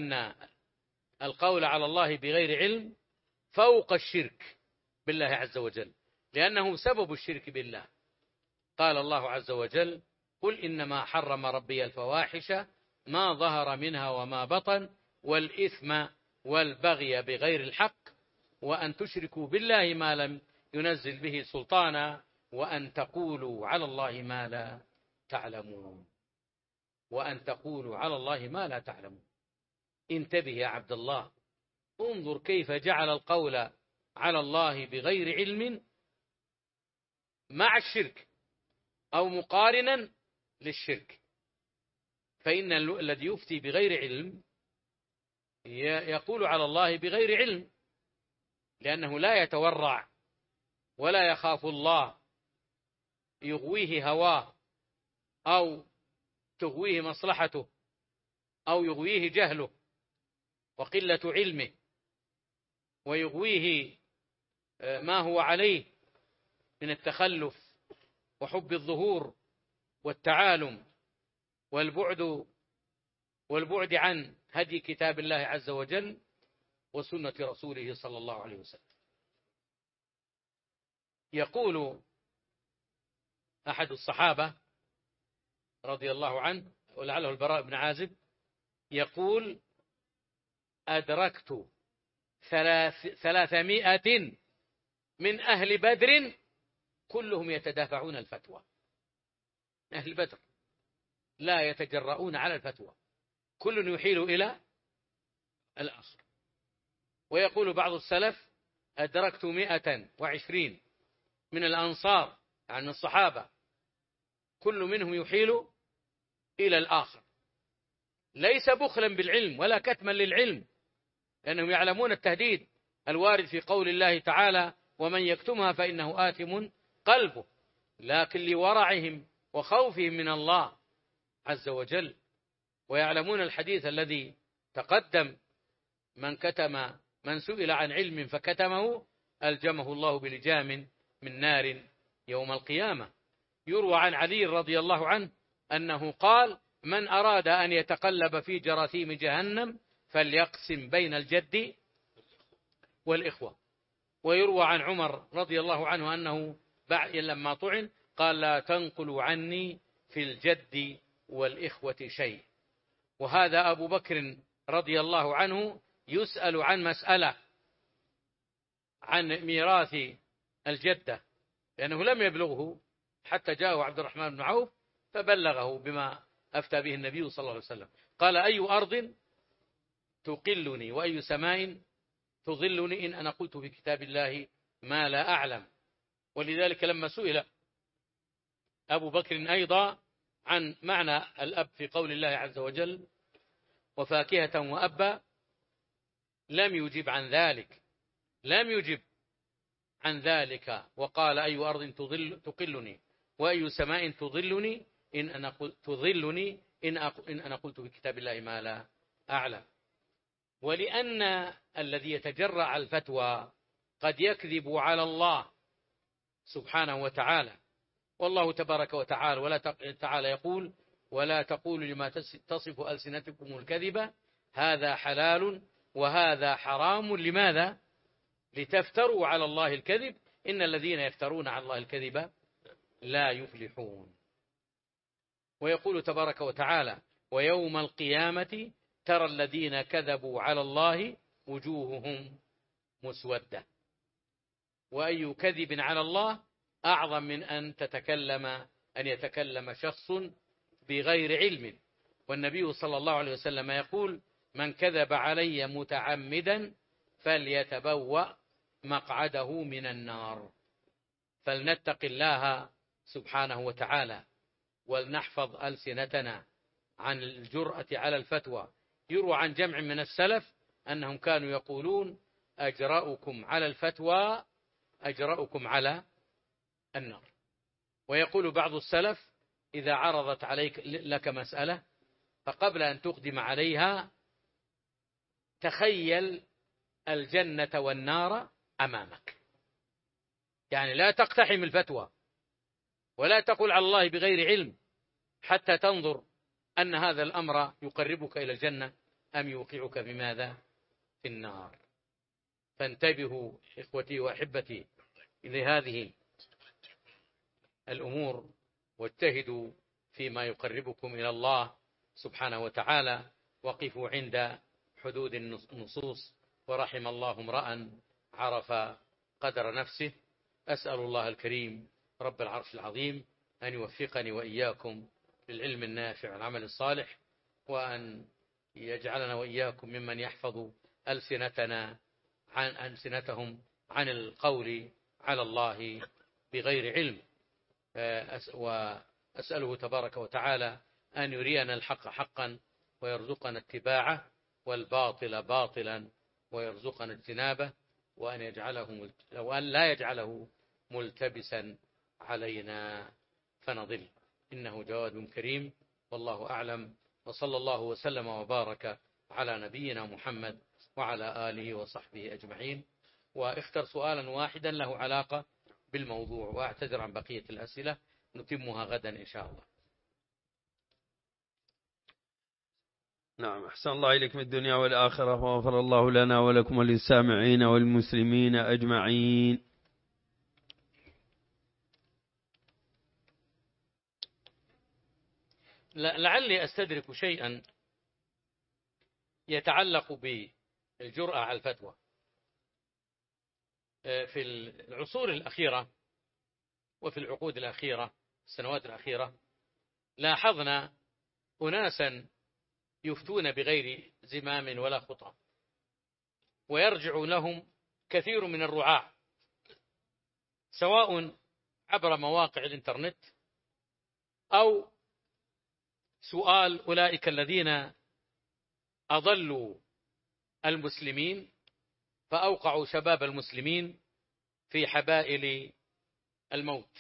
القول على الله بغير علم فوق الشرك بالله عز وجل، لأنه سبب الشرك بالله. قال الله عز وجل: قل إنما حرم ربي الفواحش ما ظهر منها وما بطن والإثم والبغي بغير الحق وأن تشركوا بالله ما لم ينزل به سلطانا وأن تقولوا على الله ما لا تعلمون وأن تقولوا على الله ما لا تعلمون. انتبه يا عبد الله، انظر كيف جعل القول على الله بغير علم مع الشرك أو مقارنا للشرك، فإن الذي يفتي بغير علم يقول على الله بغير علم، لأنه لا يتورع ولا يخاف الله يغويه هواه أو تغويه مصلحته أو يغويه جهله وقلة علمه ويغويه ما هو عليه من التخلف وحب الظهور والتعالم والبعد والبعد عن هدي كتاب الله عز وجل وسنة رسوله صلى الله عليه وسلم. يقول أحد الصحابة رضي الله عنه ولعله البراء بن عازب يقول: أدركت ثلاث ثلاثمائة من أهل بدر كلهم يتدافعون الفتوى. أهل بدر لا يتجرؤون على الفتوى، كل يحيل إلى الآخر. ويقول بعض السلف: أدركت مئة وعشرين من الأنصار عن الصحابة كل منهم يحيل إلى الآخر، ليس بخلا بالعلم ولا كتما للعلم، لأنهم يعلمون التهديد الوارد في قول الله تعالى: ومن يكتمها فإنه آثم قلبه، لكن لورعهم وخوفهم من الله عز وجل، ويعلمون الحديث الذي تقدم: من كتم من سئل عن علم فكتمه ألجمه الله بلجام من نار يوم القيامة. يروى عن علي رضي الله عنه أنه قال: من أراد أن يتقلب في جراثيم جهنم فليقسم بين الجد والإخوة. ويروى عن عمر رضي الله عنه أنه بعد لما طعن قال: لا تنقلوا عني في الجد والإخوة شيء. وهذا أبو بكر رضي الله عنه يسأل عن مسألة عن ميراث الجدة، لأنه لم يبلغه حتى جاءه عبد الرحمن بن عوف فبلغه بما أفتى به النبي صلى الله عليه وسلم. قال: أي أرض تقلني وأي سماء تظلني إن أنا قلت في كتاب الله ما لا أعلم. ولذلك لما سئل أبو بكر أيضا عن معنى الأب في قول الله عز وجل: وفاكهة وأبا، لم يجب عن ذلك لم يجب عن ذلك وقال: أي أرض تظل تقلني وأي سماء تظلني إن أنا تظلني إن إن أنا قلت في كتاب الله ما لا أعلم. ولأن الذي يتجرأ على الفتوى قد يكذب على الله سبحانه وتعالى، والله تبارك وتعالى ولا تعالى يقول: ولا تقولوا لما تصف ألسنتكم الكذبة هذا حلال وهذا حرام. لماذا؟ لتفتروا على الله الكذب، إن الذين يفترون على الله الكذب لا يفلحون. ويقول تبارك وتعالى: ويوم القيامة ترى الذين كذبوا على الله وجوههم مسودة. وأي كذب على الله أعظم من أن تتكلم أن يتكلم شخص بغير علم. والنبي صلى الله عليه وسلم يقول: من كذب علي متعمدا فليتبوأ مقعده من النار. فلنتق الله سبحانه وتعالى ولنحفظ ألسنتنا عن الجرأة على الفتوى. يروى عن جمع من السلف أنهم كانوا يقولون: أجرأكم على الفتوى أجرأكم على النار. ويقول بعض السلف: إذا عرضت عليك لك مسألة فقبل أن تقدم عليها تخيل الجنة والنار أمامك، يعني لا تقتحم الفتوى ولا تقل على الله بغير علم حتى تنظر أن هذا الأمر يقربك إلى الجنة أم يوقعك بماذا؟ في النار. فانتبهوا إخوتي وأحبتي لهذه الأمور، واجتهدوا فيما يقربكم إلى الله سبحانه وتعالى، وقفوا عند حدود النصوص. ورحم الله امرأ عرف قدر نفسه. أسأل الله الكريم رب العرش العظيم أن يوفقني وإياكم للعلم النافع والعمل الصالح، وأن يجعلنا وإياكم ممن يحفظ ألسنتنا عن ألسنتهم عن القول على الله بغير علم. وأسأله تبارك وتعالى أن يرينا الحق حقا ويرزقنا اتباعه، والباطل باطلا ويرزقنا اجتنابه، وأن يجعله وأن لا يجعله ملتبسا علينا فنضل، إنه جواد كريم. والله أعلم، وصلى الله وسلم وبارك على نبينا محمد وعلى آله وصحبه أجمعين. واختر سؤالا واحدا له علاقة بالموضوع، وأعتذر عن بقية الأسئلة، نتمها غدا إن شاء الله. نعم، أحسن الله إليك من الدنيا والآخرة، وغفر الله لنا ولكم وللسامعين والمسلمين أجمعين. لعلي أستدرك شيئا يتعلق بالجرأة على الفتوى. في العصور الأخيرة وفي العقود الأخيرة، السنوات الأخيرة، لاحظنا أناسا يفتون بغير زمام ولا خطى، ويرجع لهم كثير من الرعاع، سواء عبر مواقع الإنترنت أو سؤال أولئك الذين أضلوا المسلمين فأوقعوا شباب المسلمين في حبائل الموت،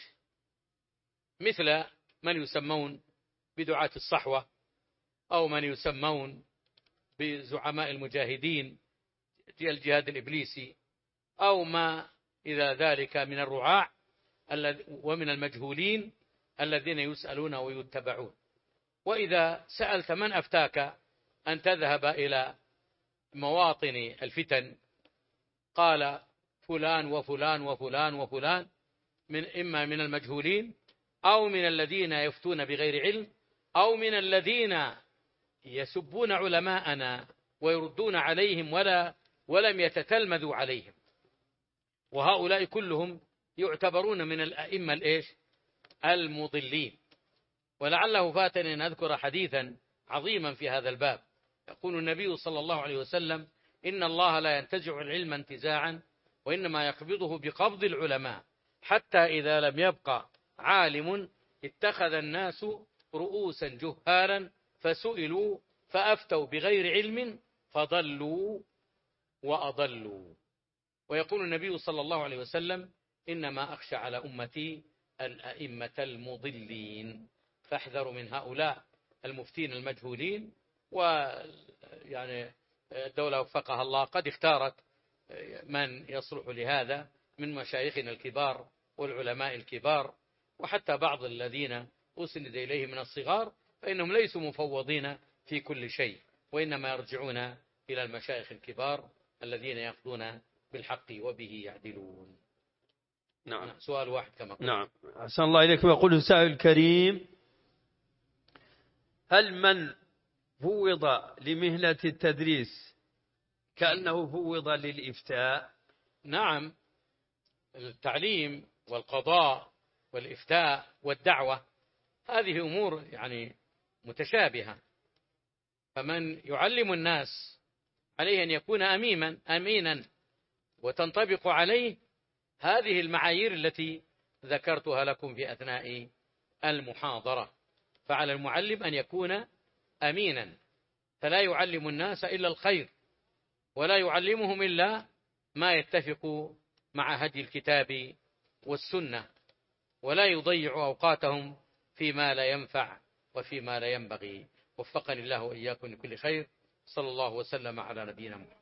مثل من يسمون بدعاة الصحوة، أو من يسمون بزعماء المجاهدين الجهاد الإبليسي، أو ما إلى ذلك من الرعاع ومن المجهولين الذين يسألون ويتبعون. وإذا سألت من أفتاك أن تذهب إلى مواطن الفتن، قال فلان وفلان وفلان وفلان، من إما من المجهولين أو من الذين يفتون بغير علم أو من الذين يسبون علماءنا ويردون عليهم ولا ولم يتتلمذوا عليهم. وهؤلاء كلهم يعتبرون من الأئمة الإيش المضلين. ولعله فاتني أن أذكر حديثا عظيما في هذا الباب. يقول النبي صلى الله عليه وسلم: إن الله لا ينتزع العلم انتزاعا، وإنما يقبضه بقبض العلماء، حتى إذا لم يبقى عالم اتخذ الناس رؤوسا جهالا فسئلوا فأفتوا بغير علم فضلوا وأضلوا. ويقول النبي صلى الله عليه وسلم: إنما أخشى على أمتي الأئمة المضلين، فاحذروا من هؤلاء المفتين المجهولين. ويعني الدولة وفقها الله قد اختارت من يصلح لهذا من مشايخنا الكبار والعلماء الكبار، وحتى بعض الذين أسند إليه من الصغار، فإنهم ليسوا مفوضين في كل شيء، وإنما يرجعون إلى المشايخ الكبار الذين يأخذون بالحق وبه يعدلون. نعم. سؤال واحد كما قلت. نعم، أحسن الله إليك. ويقول السائل الكريم: هل من فوض لمهنة التدريس كأنه فوض للإفتاء؟ نعم، التعليم والقضاء والإفتاء والدعوة هذه أمور يعني متشابهة، فمن يعلم الناس عليه أن يكون أمينا أمينا وتنطبق عليه هذه المعايير التي ذكرتها لكم في أثناء المحاضرة. فعلى المعلم أن يكون أمينا، فلا يعلم الناس إلا الخير، ولا يعلمهم إلا ما يتفق مع هدي الكتاب والسنة، ولا يضيع أوقاتهم فيما لا ينفع وفيما لا ينبغي. وفقني الله وإياكم لكل خير. صلى الله وسلم على نبينا محمد.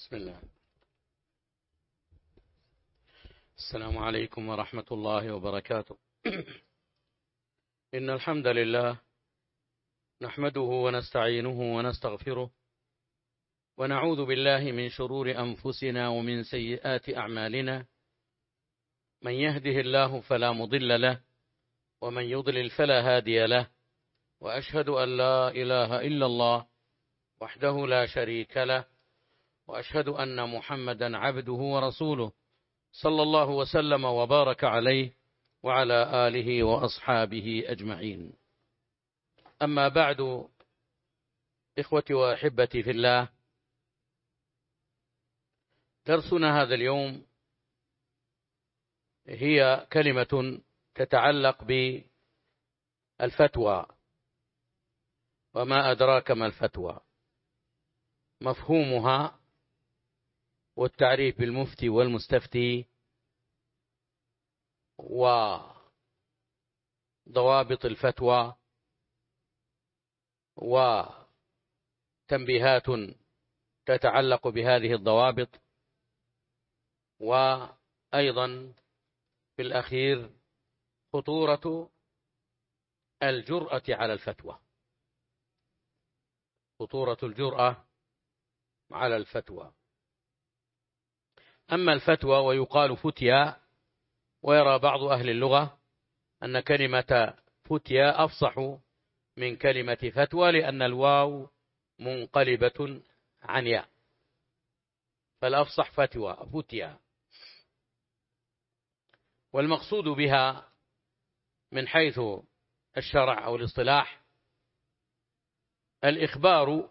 بسم الله. السلام عليكم ورحمة الله وبركاته. إن الحمد لله نحمده ونستعينه ونستغفره ونعوذ بالله من شرور أنفسنا ومن سيئات أعمالنا، من يهده الله فلا مضل له ومن يضلل فلا هادي له، وأشهد أن لا إله إلا الله وحده لا شريك له، وأشهد أن محمدا عبده ورسوله صلى الله وسلم وبارك عليه وعلى آله وأصحابه أجمعين. أما بعد، إخوتي وأحبتي في الله، درسنا هذا اليوم هي كلمة تتعلق بالفتوى. وما أدراك ما الفتوى؟ مفهومها والتعريف بالمفتي والمستفتي وضوابط الفتوى وتنبيهات تتعلق بهذه الضوابط، وأيضا في الأخير خطورة الجرأة على الفتوى، خطورة الجرأة على الفتوى. أما الفتوى ويقال فتيا، ويرى بعض أهل اللغة أن كلمة فتيا أفصح من كلمة فتوى، لأن الواو منقلبة عن ياء، فالأفصح فتوى فتيا. والمقصود بها من حيث الشرع أو الاصطلاح الإخبار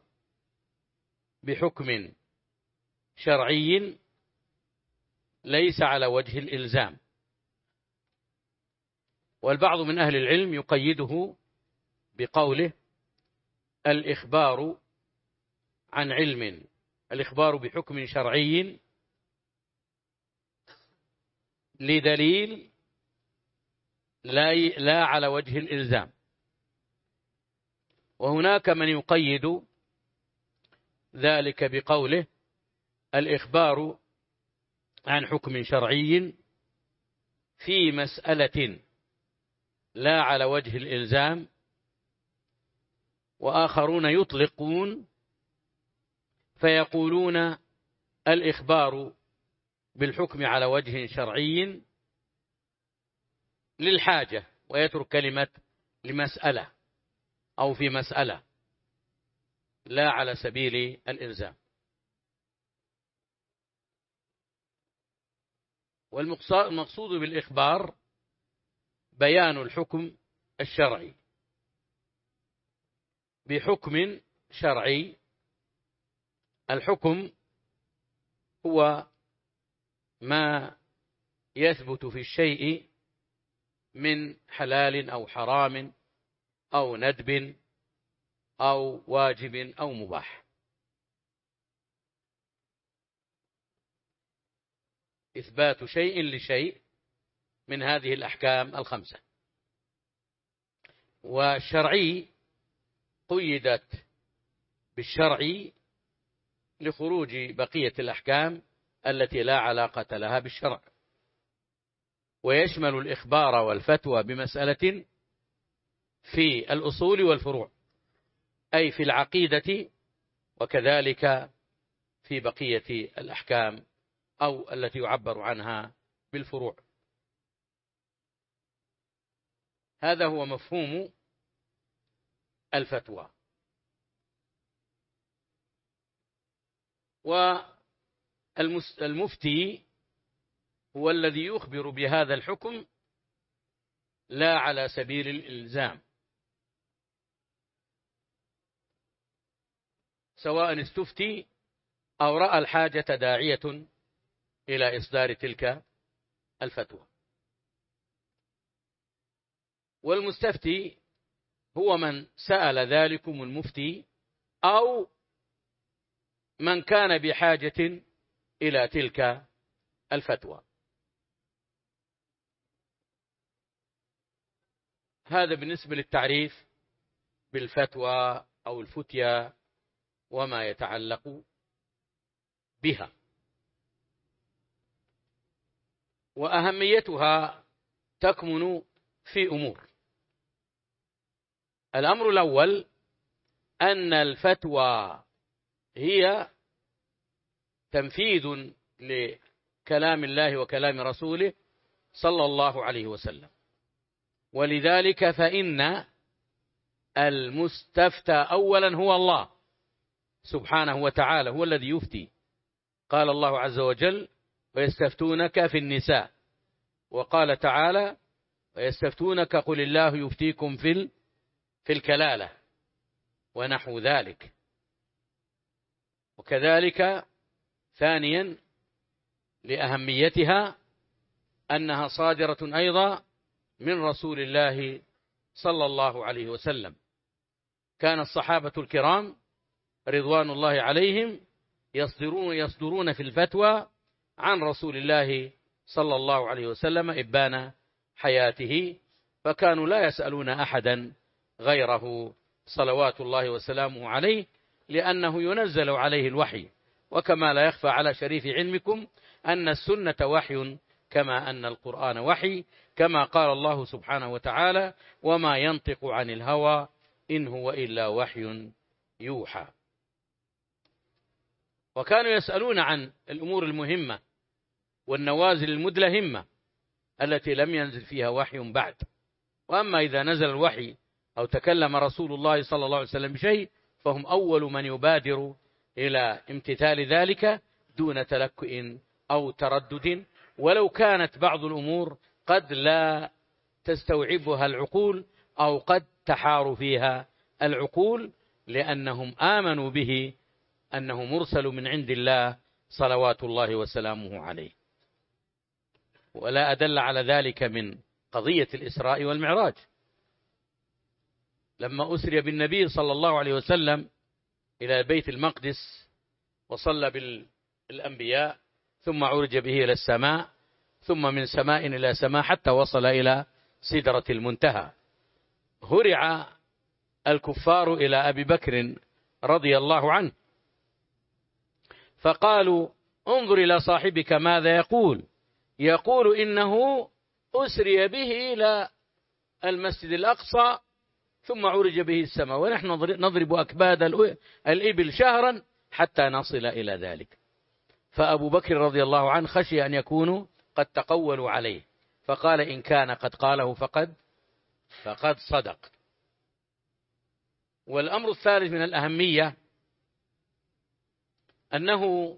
بحكم شرعي ليس على وجه الإلزام. والبعض من أهل العلم يقيده بقوله الإخبار عن علم، الإخبار بحكم شرعي لدليل لا لا على وجه الإلزام. وهناك من يقيد ذلك بقوله الإخبار عن حكم شرعي في مسألة لا على وجه الإلزام، وآخرون يطلقون فيقولون الإخبار بالحكم على وجه شرعي للحاجة، ويترك كلمة لمسألة أو في مسألة، لا على سبيل الإلزام. والمقصود بالإخبار بيان الحكم الشرعي بحكم شرعي. الحكم هو ما يثبت في الشيء من حلال أو حرام أو ندب أو واجب أو مباح. إثبات شيء لشيء من هذه الأحكام الخمسة. والشرعي قيدت بالشرعي لخروج بقية الأحكام التي لا علاقة لها بالشرع، ويشمل الإخبار والفتوى بمسألة في الأصول والفروع، أي في العقيدة، وكذلك في بقية الأحكام أو التي يعبر عنها بالفروع. هذا هو مفهوم الفتوى. والمفتي هو الذي يخبر بهذا الحكم لا على سبيل الإلزام، سواء استفتي أو رأى الحاجة داعية إلى إصدار تلك الفتوى. والمستفتي هو من سأل ذلكم المفتي أو من كان بحاجة إلى تلك الفتوى. هذا بالنسبة للتعريف بالفتوى أو الفتيا وما يتعلق بها. وأهميتها تكمن في أمور. الأمر الأول أن الفتوى هي تنفيذ لكلام الله وكلام رسوله صلى الله عليه وسلم، ولذلك فإن المستفتى أولا هو الله سبحانه وتعالى، هو الذي يفتي. قال الله عز وجل: ويستفتونك في النساء، وقال تعالى: ويستفتونك قل الله يفتيكم في في الكلالة ونحو ذلك. وكذلك ثانيا لأهميتها أنها صادرة أيضا من رسول الله صلى الله عليه وسلم. كان الصحابة الكرام رضوان الله عليهم يصدرون يصدرون في الفتوى عن رسول الله صلى الله عليه وسلم إبان حياته، فكانوا لا يسألون أحدا غيره صلوات الله وسلامه عليه، لأنه ينزل عليه الوحي. وكما لا يخفى على شريف علمكم أن السنة وحي كما أن القرآن وحي، كما قال الله سبحانه وتعالى: وما ينطق عن الهوى إن هو إلا وحي يوحى. وكانوا يسألون عن الأمور المهمة والنوازل المدلهمة التي لم ينزل فيها وحي بعد. وأما إذا نزل الوحي أو تكلم رسول الله صلى الله عليه وسلم بشيء فهم أول من يبادر إلى امتثال ذلك دون تلكؤ أو تردد، ولو كانت بعض الأمور قد لا تستوعبها العقول أو قد تحار فيها العقول، لأنهم آمنوا به أنه مرسل من عند الله صلوات الله وسلامه عليه. ولا أدل على ذلك من قضية الإسراء والمعراج، لما أسري بالنبي صلى الله عليه وسلم إلى بيت المقدس وصلى بالأنبياء، ثم عرج به إلى السماء، ثم من سماء إلى سماء حتى وصل إلى سدرة المنتهى. هرع الكفار إلى أبي بكر رضي الله عنه فقالوا: انظر إلى صاحبك ماذا يقول، يقول إنه أسري به إلى المسجد الأقصى ثم عرج به السماء، ونحن نضرب أكباد الإبل شهرا حتى نصل إلى ذلك. فأبو بكر رضي الله عنه خشي أن يكونوا قد تقولوا عليه، فقال: إن كان قد قاله فقد فقد صدق. والأمر الثالث من الأهمية أنه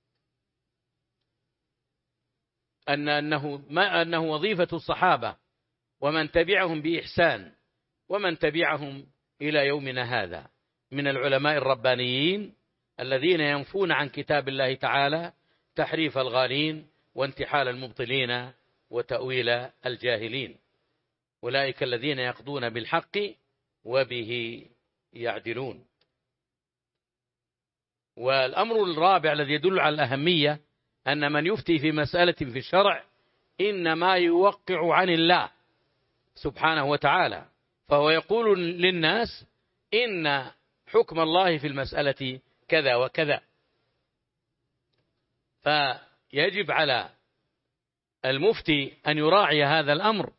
أن أنه ما أنه وظيفة الصحابة ومن تبعهم بإحسان ومن تبعهم إلى يومنا هذا من العلماء الربانيين الذين ينفون عن كتاب الله تعالى تحريف الغالين وانتحال المبطلين وتأويل الجاهلين، أولئك الذين يقضون بالحق وبه يعدلون. والأمر الرابع الذي يدل على الأهمية أن من يفتي في مسألة في الشرع إنما يوقع عن الله سبحانه وتعالى، فهو يقول للناس إن حكم الله في المسألة كذا وكذا. فيجب على المفتي أن يراعي هذا الأمر،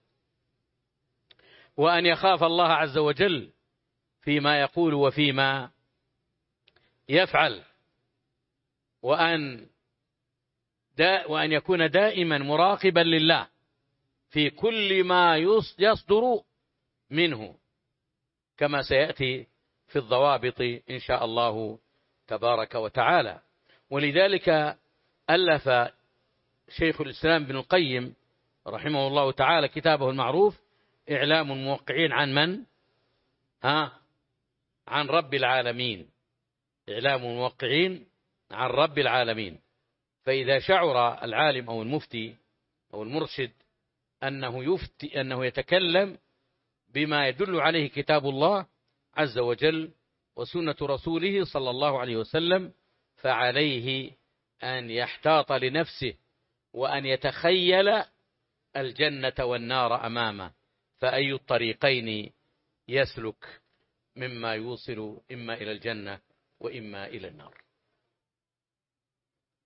وأن يخاف الله عز وجل فيما يقول وفيما يفعل، وأن دا وأن يكون دائما مراقبا لله في كل ما يصدر منه، كما سيأتي في الضوابط إن شاء الله تبارك وتعالى. ولذلك ألف شيخ الإسلام ابن القيم رحمه الله تعالى كتابه المعروف إعلام الموقعين عن من؟ ها؟ عن رب العالمين. إعلام الموقعين عن رب العالمين. فإذا شعر العالم أو المفتي أو المرشد أنه يفتي أنه يتكلم بما يدل عليه كتاب الله عز وجل وسنة رسوله صلى الله عليه وسلم، فعليه أن يحتاط لنفسه وأن يتخيل الجنة والنار أمامه، فأي الطريقين يسلك مما يوصل إما إلى الجنة وإما إلى النار.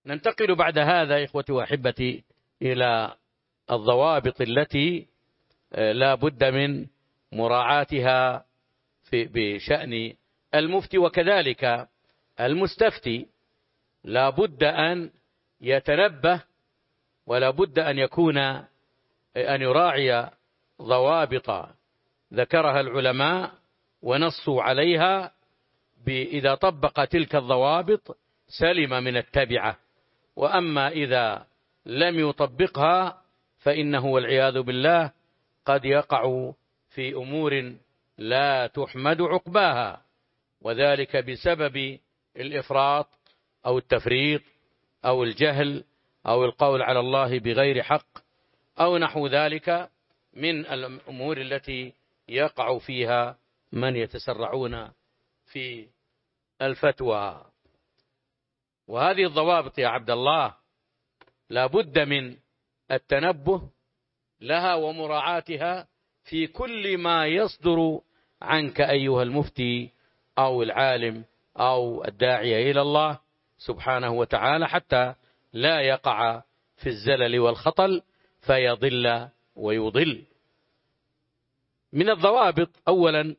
ننتقل بعد هذا إخوتي وأحبتي إلى الضوابط التي لا بد من مراعاتها في بشأن المفتي، وكذلك المستفتي لا بد أن يتنبه، ولا بد أن يكون أن يراعي ضوابط ذكرها العلماء ونصوا عليها، إذا طبق تلك الضوابط سلم من التبعة، وأما إذا لم يطبقها فإنه والعياذ بالله قد يقع في أمور لا تحمد عقباها، وذلك بسبب الإفراط أو التفريط أو الجهل أو القول على الله بغير حق أو نحو ذلك من الأمور التي يقع فيها من يتسرعون في الفتوى. وهذه الضوابط يا عبد الله لا بد من التنبه لها ومراعاتها في كل ما يصدر عنك أيها المفتي أو العالم أو الداعية إلى الله سبحانه وتعالى، حتى لا يقع في الزلل والخطل فيضل ويضل. من الضوابط أولا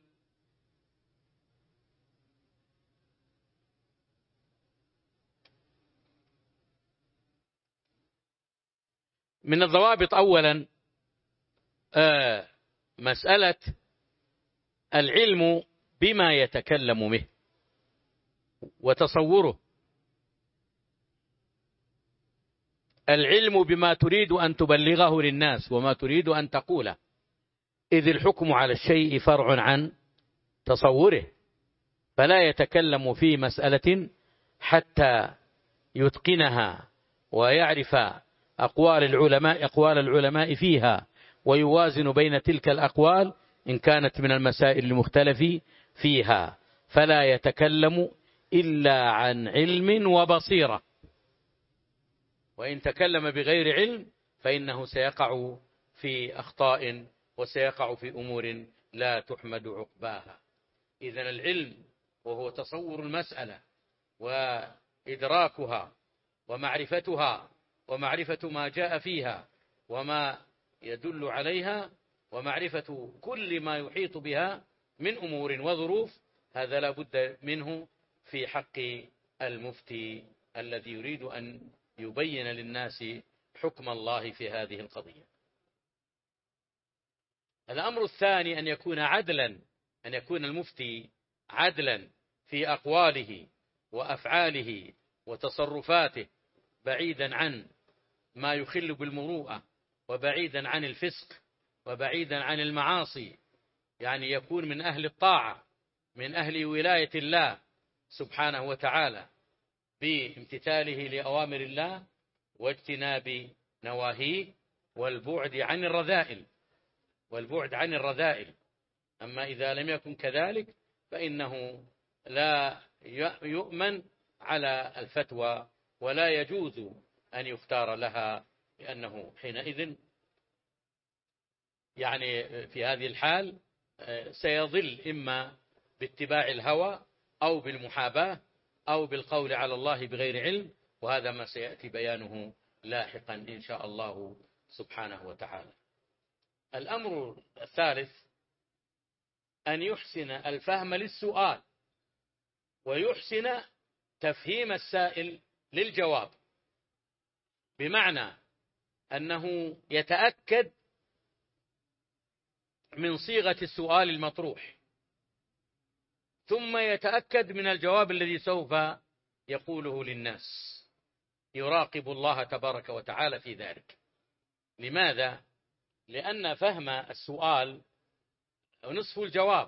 من الضوابط أولا آه مسألة العلم بما يتكلم به وتصوره، العلم بما تريد أن تبلغه للناس وما تريد أن تقوله، إذ الحكم على الشيء فرع عن تصوره، فلا يتكلم في مسألة حتى يتقنها ويعرف أقوال العلماء أقوال العلماء فيها، ويوازن بين تلك الأقوال إن كانت من المسائل المختلف فيها، فلا يتكلم إلا عن علم وبصيرة، وإن تكلم بغير علم فإنه سيقع في أخطاء وسيقع في أمور لا تحمد عقباها. إذن العلم وهو تصور المسألة وإدراكها ومعرفتها ومعرفة ما جاء فيها وما يدل عليها ومعرفة كل ما يحيط بها من أمور وظروف، هذا لا بد منه في حق المفتي الذي يريد أن يبين للناس حكم الله في هذه القضية. الأمر الثاني أن يكون عدلا، أن يكون المفتي عدلا في أقواله وأفعاله وتصرفاته، بعيدا عن ما يخل بالمروءة وبعيدا عن الفسق وبعيدا عن المعاصي، يعني يكون من أهل الطاعة من أهل ولاية الله سبحانه وتعالى بامتثاله لأوامر الله واجتناب نواهيه والبعد عن الرذائل والبعد عن الرذائل. أما إذا لم يكن كذلك فإنه لا يؤمن على الفتوى ولا يجوز أن يختار لها، لأنه حينئذ يعني في هذه الحال سيضل إما باتباع الهوى أو بالمحاباة أو بالقول على الله بغير علم، وهذا ما سيأتي بيانه لاحقا إن شاء الله سبحانه وتعالى. الأمر الثالث أن يحسن الفهم للسؤال ويحسن تفهيم السائل للجواب، بمعنى أنه يتأكد من صيغة السؤال المطروح، ثم يتأكد من الجواب الذي سوف يقوله للناس، يراقب الله تبارك وتعالى في ذلك. لماذا؟ لأن فهم السؤال نصف الجواب،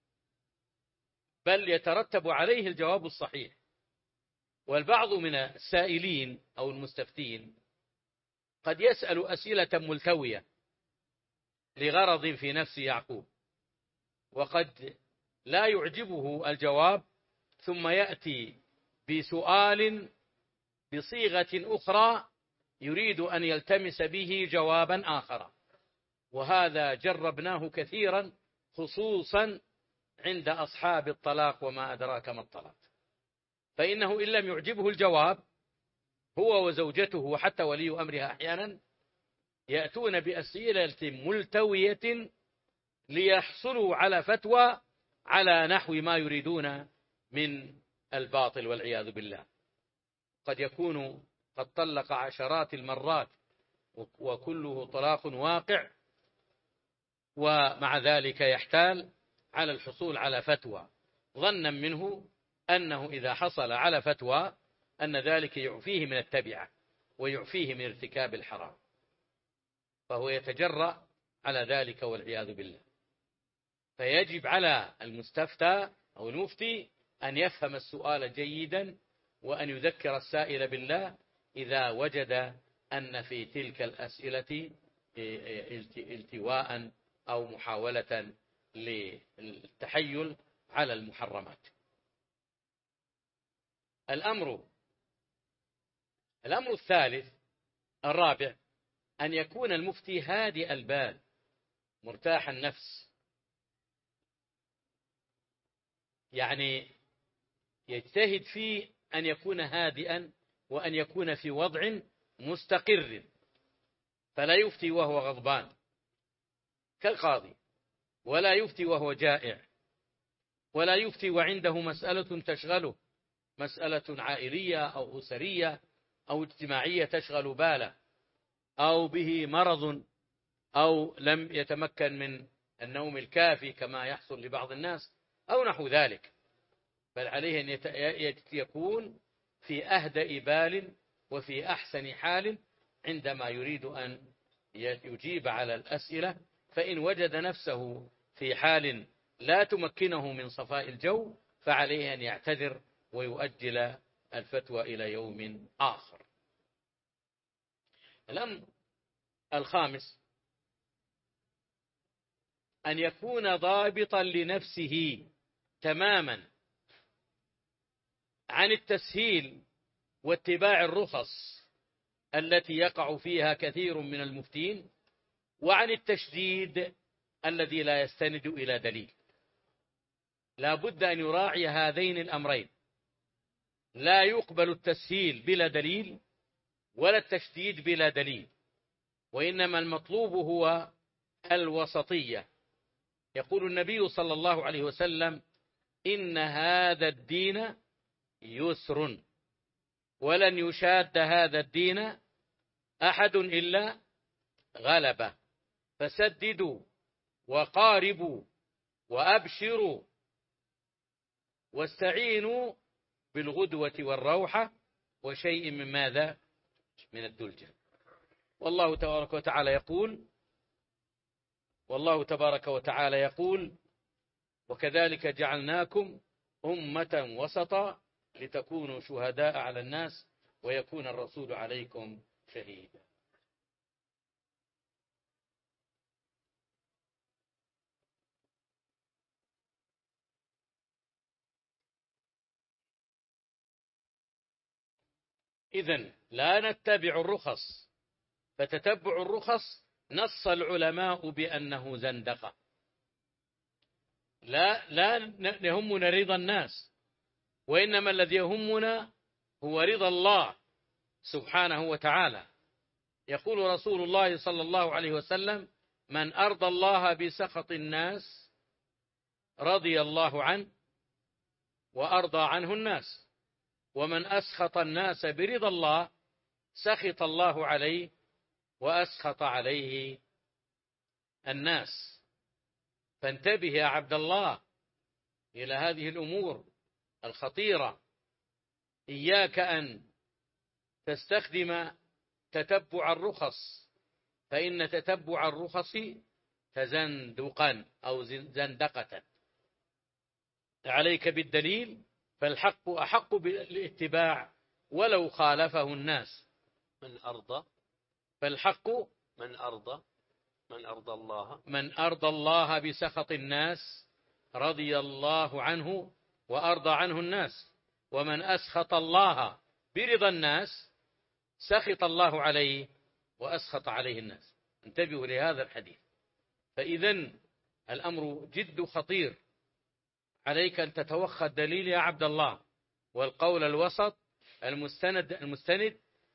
بل يترتب عليه الجواب الصحيح. والبعض من السائلين أو المستفتين قد يسأل أسئلة ملتوية لغرض في نفس يعقوب، وقد لا يعجبه الجواب، ثم يأتي بسؤال بصيغة أخرى يريد أن يلتمس به جوابا آخر، وهذا جربناه كثيرا خصوصا عند أصحاب الطلاق وما أدراك ما الطلاق، فإنه إن لم يعجبه الجواب هو وزوجته وحتى ولي أمرها أحيانا يأتون بأسئلة ملتوية ليحصلوا على فتوى على نحو ما يريدون من الباطل والعياذ بالله. قد يكون قد طلق عشرات المرات وكله طلاق واقع، ومع ذلك يحتال على الحصول على فتوى ظنا منه أنه إذا حصل على فتوى أن ذلك يعفيه من التبعة ويعفيه من ارتكاب الحرام، فهو يتجرأ على ذلك والعياذ بالله. فيجب على المستفتى أو المفتي أن يفهم السؤال جيدا وأن يذكر السائل بالله إذا وجد أن في تلك الأسئلة التواء أو محاولة للتحيل على المحرمات. الأمر الأمر الثالث الرابع أن يكون المفتي هادئ البال مرتاح النفس، يعني يجتهد في أن يكون هادئا وأن يكون في وضع مستقر، فلا يفتي وهو غضبان كالقاضي، ولا يفتي وهو جائع، ولا يفتي وعنده مسألة تشغله، مسألة عائلية أو أسرية أو اجتماعية تشغل باله، أو به مرض، أو لم يتمكن من النوم الكافي كما يحصل لبعض الناس أو نحو ذلك، بل عليه أن يكون في أهدأ بال وفي أحسن حال عندما يريد أن يجيب على الأسئلة. فإن وجد نفسه في حال لا تمكنه من صفاء الجو فعليه أن يعتذر ويؤجل الفتوى إلى يوم آخر. الأمر الخامس أن يكون ضابطا لنفسه تماما عن التسهيل واتباع الرخص التي يقع فيها كثير من المفتين، وعن التشديد الذي لا يستند إلى دليل. لا بد أن يراعي هذين الأمرين، لا يقبل التسهيل بلا دليل ولا التشديد بلا دليل، وإنما المطلوب هو الوسطية. يقول النبي صلى الله عليه وسلم: إن هذا الدين يسر ولن يشاد هذا الدين أحد إلا غلبه، فسددوا وقاربوا وأبشروا واستعينوا بالغدوة والروحة وشيء من ماذا؟ من الدلجة. والله تبارك وتعالى يقول والله تبارك وتعالى يقول: وكذلك جعلناكم أمة وسطا لتكونوا شهداء على الناس ويكون الرسول عليكم شهيدا. إذن لا نتبع الرخص، فتتبع الرخص نص العلماء بأنه زندقة. لا لا يهمنا رضا الناس، وإنما الذي يهمنا هو رضا الله سبحانه وتعالى. يقول رسول الله صلى الله عليه وسلم: من أرضى الله بسخط الناس رضي الله عنه وأرضى عنه الناس، ومن أسخط الناس برضا الله سخط الله عليه وأسخط عليه الناس. فانتبه يا عبد الله إلى هذه الأمور الخطيرة. إياك أن تستخدم تتبع الرخص، فإن تتبع الرخص تزندقا أو زندقة. عليك بالدليل، فالحق أحق بالاتباع ولو خالفه الناس. من أرضى فالحق من أرضى من أرضى الله من أرضى الله بسخط الناس رضي الله عنه وأرضى عنه الناس، ومن أسخط الله برضا الناس سخط الله عليه وأسخط عليه الناس. انتبهوا لهذا الحديث. فإذن الأمر جد خطير، عليك أن تتوخى الدليل يا عبد الله، والقول الوسط المستند المستند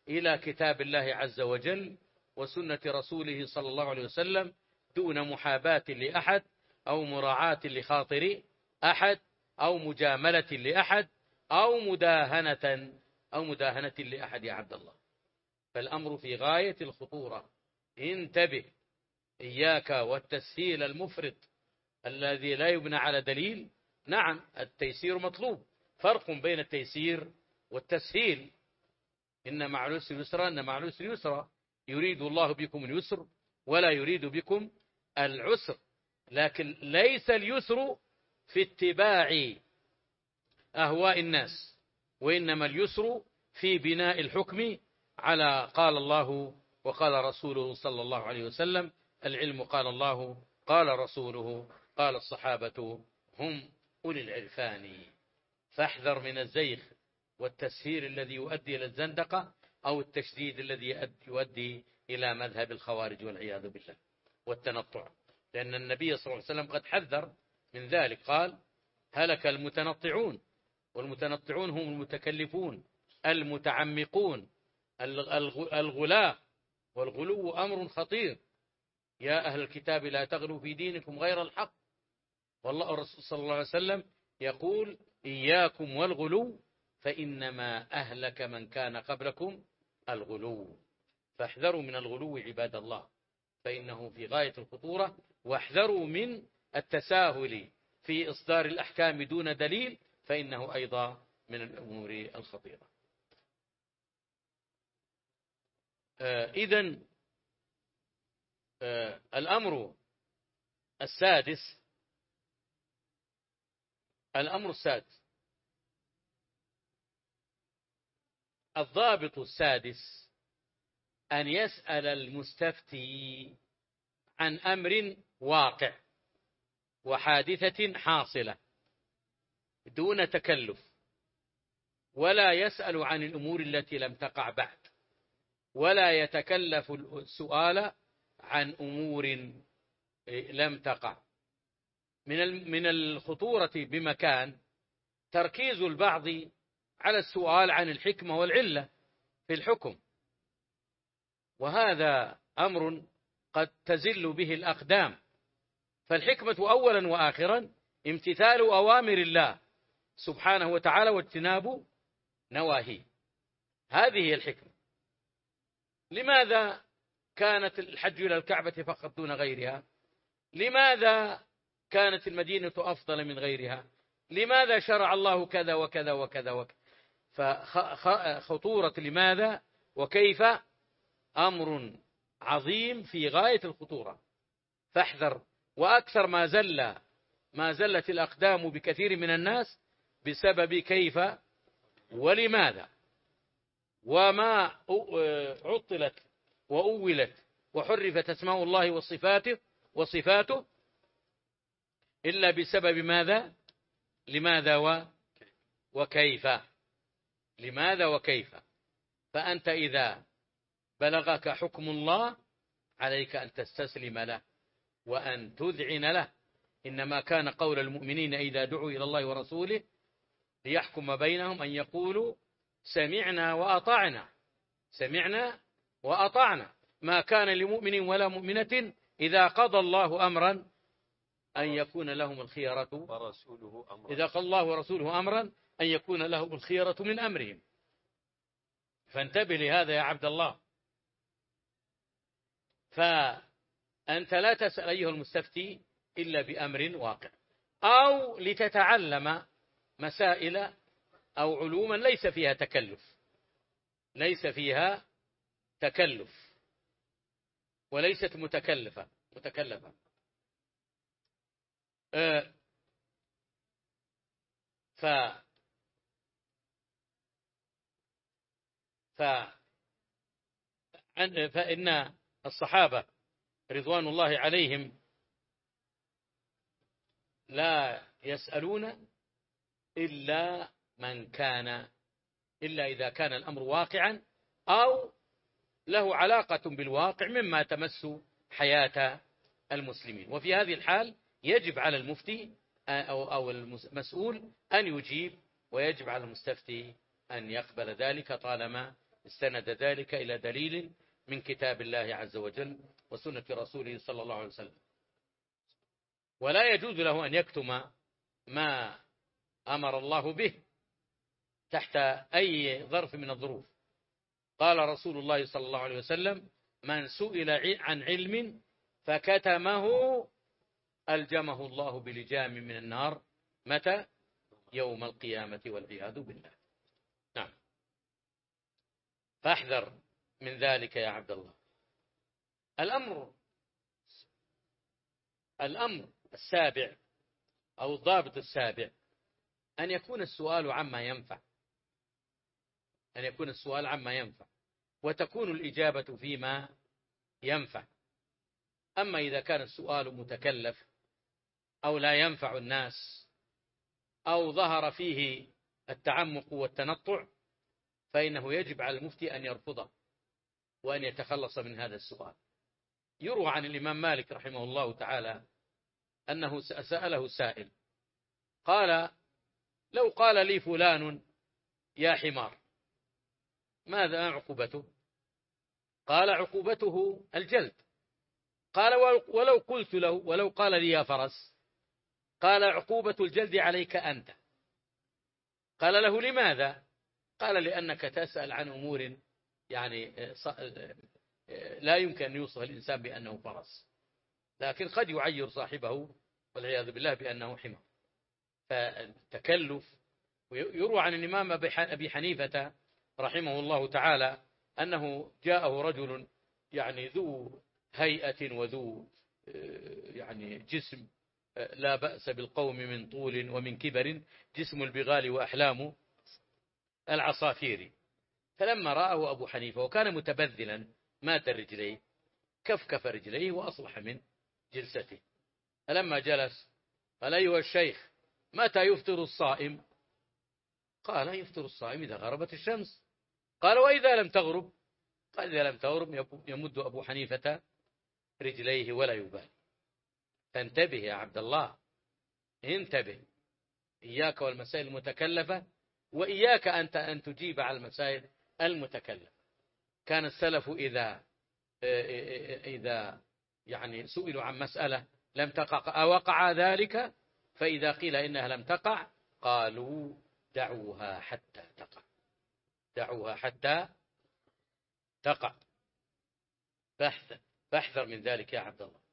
إلى كتاب الله عز وجل وسنة رسوله صلى الله عليه وسلم دون محاباة لأحد أو مراعاة لخاطر أحد أو مجاملة لأحد أو مداهنة أو مداهنة لأحد يا عبد الله. فالأمر في غاية الخطورة. انتبه، إياك والتسهيل المفرط الذي لا يبنى على دليل. نعم التيسير مطلوب، فرق بين التيسير والتسهيل. إن مع العسر يسرا، إن مع العسر يسرا، يريد الله بكم اليسر ولا يريد بكم العسر. لكن ليس اليسر في اتباع أهواء الناس، وإنما اليسر في بناء الحكم على قال الله وقال رسوله صلى الله عليه وسلم. العلم قال الله قال رسوله قال الصحابة هم أولي العرفان. فاحذر من الزيغ والتسهيل الذي يؤدي إلى الزندقة أو التشديد الذي يؤدي إلى مذهب الخوارج والعياذ بالله والتنطع، لأن النبي صلى الله عليه وسلم قد حذر من ذلك. قال هلك المتنطعون، والمتنطعون هم المتكلفون المتعمقون الغلاة، والغلو أمر خطير. يا أهل الكتاب لا تغلوا في دينكم غير الحق. والله الرسول صلى الله عليه وسلم يقول إياكم والغلو فإنما أهلك من كان قبلكم الغلو. فاحذروا من الغلو عباد الله، فإنه في غاية الخطورة. واحذروا من التساهل في إصدار الأحكام دون دليل، فإنه أيضا من الأمور الخطيرة. آه إذن آه الأمر السادس الأمر السادس الضابط السادس أن يسأل المستفتي عن أمر واقع وحادثة حاصلة دون تكلف، ولا يسأل عن الأمور التي لم تقع بعد، ولا يتكلف السؤال عن أمور لم تقع. من من الخطورة بمكان تركيز البعض على السؤال عن الحكمة والعلة في الحكم، وهذا أمر قد تزل به الأقدام. فالحكمة أولا وآخرا امتثال أوامر الله سبحانه وتعالى واجتناب نواهيه، هذه هي الحكمة. لماذا كانت الحج إلى الكعبة فقط دون غيرها؟ لماذا كانت المدينة أفضل من غيرها؟ لماذا شرع الله كذا وكذا وكذا وكذا؟ فخطورة لماذا وكيف أمر عظيم في غاية الخطورة. فاحذر. وأكثر ما زل ما زلت الأقدام بكثير من الناس بسبب كيف ولماذا، وما عطلت وأولت وحرفت أسماء الله وصفاته وصفاته إلا بسبب ماذا؟ لماذا و وكيف. لماذا وكيف. فأنت إذا بلغك حكم الله عليك أن تستسلم له وأن تذعن له. إنما كان قول المؤمنين إذا دعوا إلى الله ورسوله ليحكم بينهم أن يقولوا سمعنا وأطعنا. سمعنا وأطعنا. ما كان لمؤمن ولا مؤمنة إذا قضى الله أمرا أن يكون لهم الخيرة ورسوله أمرا إذا قضى الله ورسوله أمرا أن يكون لهم الخيرة من أمرهم. فانتبه لهذا يا عبد الله. فأنت لا تسأل أيها المستفتي إلا بأمر واقع، أو لتتعلم مسائل أو علوما ليس فيها تكلف ليس فيها تكلف وليست متكلفة متكلفة أه ف ف فإن الصحابة رضوان الله عليهم لا يسألون إلا من كان إلا إذا كان الأمر واقعا أو له علاقة بالواقع مما تمس حياة المسلمين. وفي هذه الحال يجب على المفتي أو أو المسؤول أن يجيب، ويجب على المستفتي أن يقبل ذلك طالما استند ذلك إلى دليل من كتاب الله عز وجل وسنة رسوله صلى الله عليه وسلم. ولا يجوز له أن يكتم ما أمر الله به تحت أي ظرف من الظروف. قال رسول الله صلى الله عليه وسلم: من سئل عن علم فكتمه ألجمه الله بلجام من النار. متى؟ يوم القيامة والعياذ بالله. نعم. فاحذر من ذلك يا عبد الله. الأمر الأمر السابع أو الضابط السابع أن يكون السؤال عما ينفع، أن يكون السؤال عما ينفع وتكون الإجابة فيما ينفع. أما إذا كان السؤال متكلف أو لا ينفع الناس أو ظهر فيه التعمق والتنطع فإنه يجب على المفتي أن يرفضه وأن يتخلص من هذا السؤال. يروى عن الإمام مالك رحمه الله تعالى أنه سأله سائل قال: لو قال لي فلان يا حمار ماذا عقوبته؟ قال: عقوبته الجلد. قال: ولو قلت له ولو قال لي يا فرس؟ قال: عقوبة الجلد عليك أنت. قال له: لماذا؟ قال: لأنك تسأل عن أمور يعني لا يمكن أن يوصف الإنسان بأنه فرس، لكن قد يعير صاحبه والعياذ بالله بأنه حمار. فالتكلف. يروى عن الإمام أبي حنيفة رحمه الله تعالى أنه جاءه رجل يعني ذو هيئة وذو يعني جسم لا بأس بالقوم من طول ومن كبر، جسم البغال وأحلام العصافير. فلما رآه أبو حنيفة وكان متبذلا مات رجليه كفكف رجليه وأصلح من جلسته. فلما جلس قال: أيها الشيخ متى يفطر الصائم؟ قال: يفطر الصائم إذا غربت الشمس. قال: وإذا لم تغرب؟ قال: إذا لم تغرب يمد أبو حنيفة رجليه ولا يبالي. فانتبه يا عبد الله، انتبه، إياك والمسائل المتكلفة، وإياك أنت أن تجيب على المسائل المتكلفة. كان السلف إذا إذا يعني سئلوا عن مسألة لم تقع أوقع ذلك، فإذا قيل إنها لم تقع قالوا: دعوها حتى تقع، دعوها حتى تقع. فاحذر فاحذر من ذلك يا عبد الله.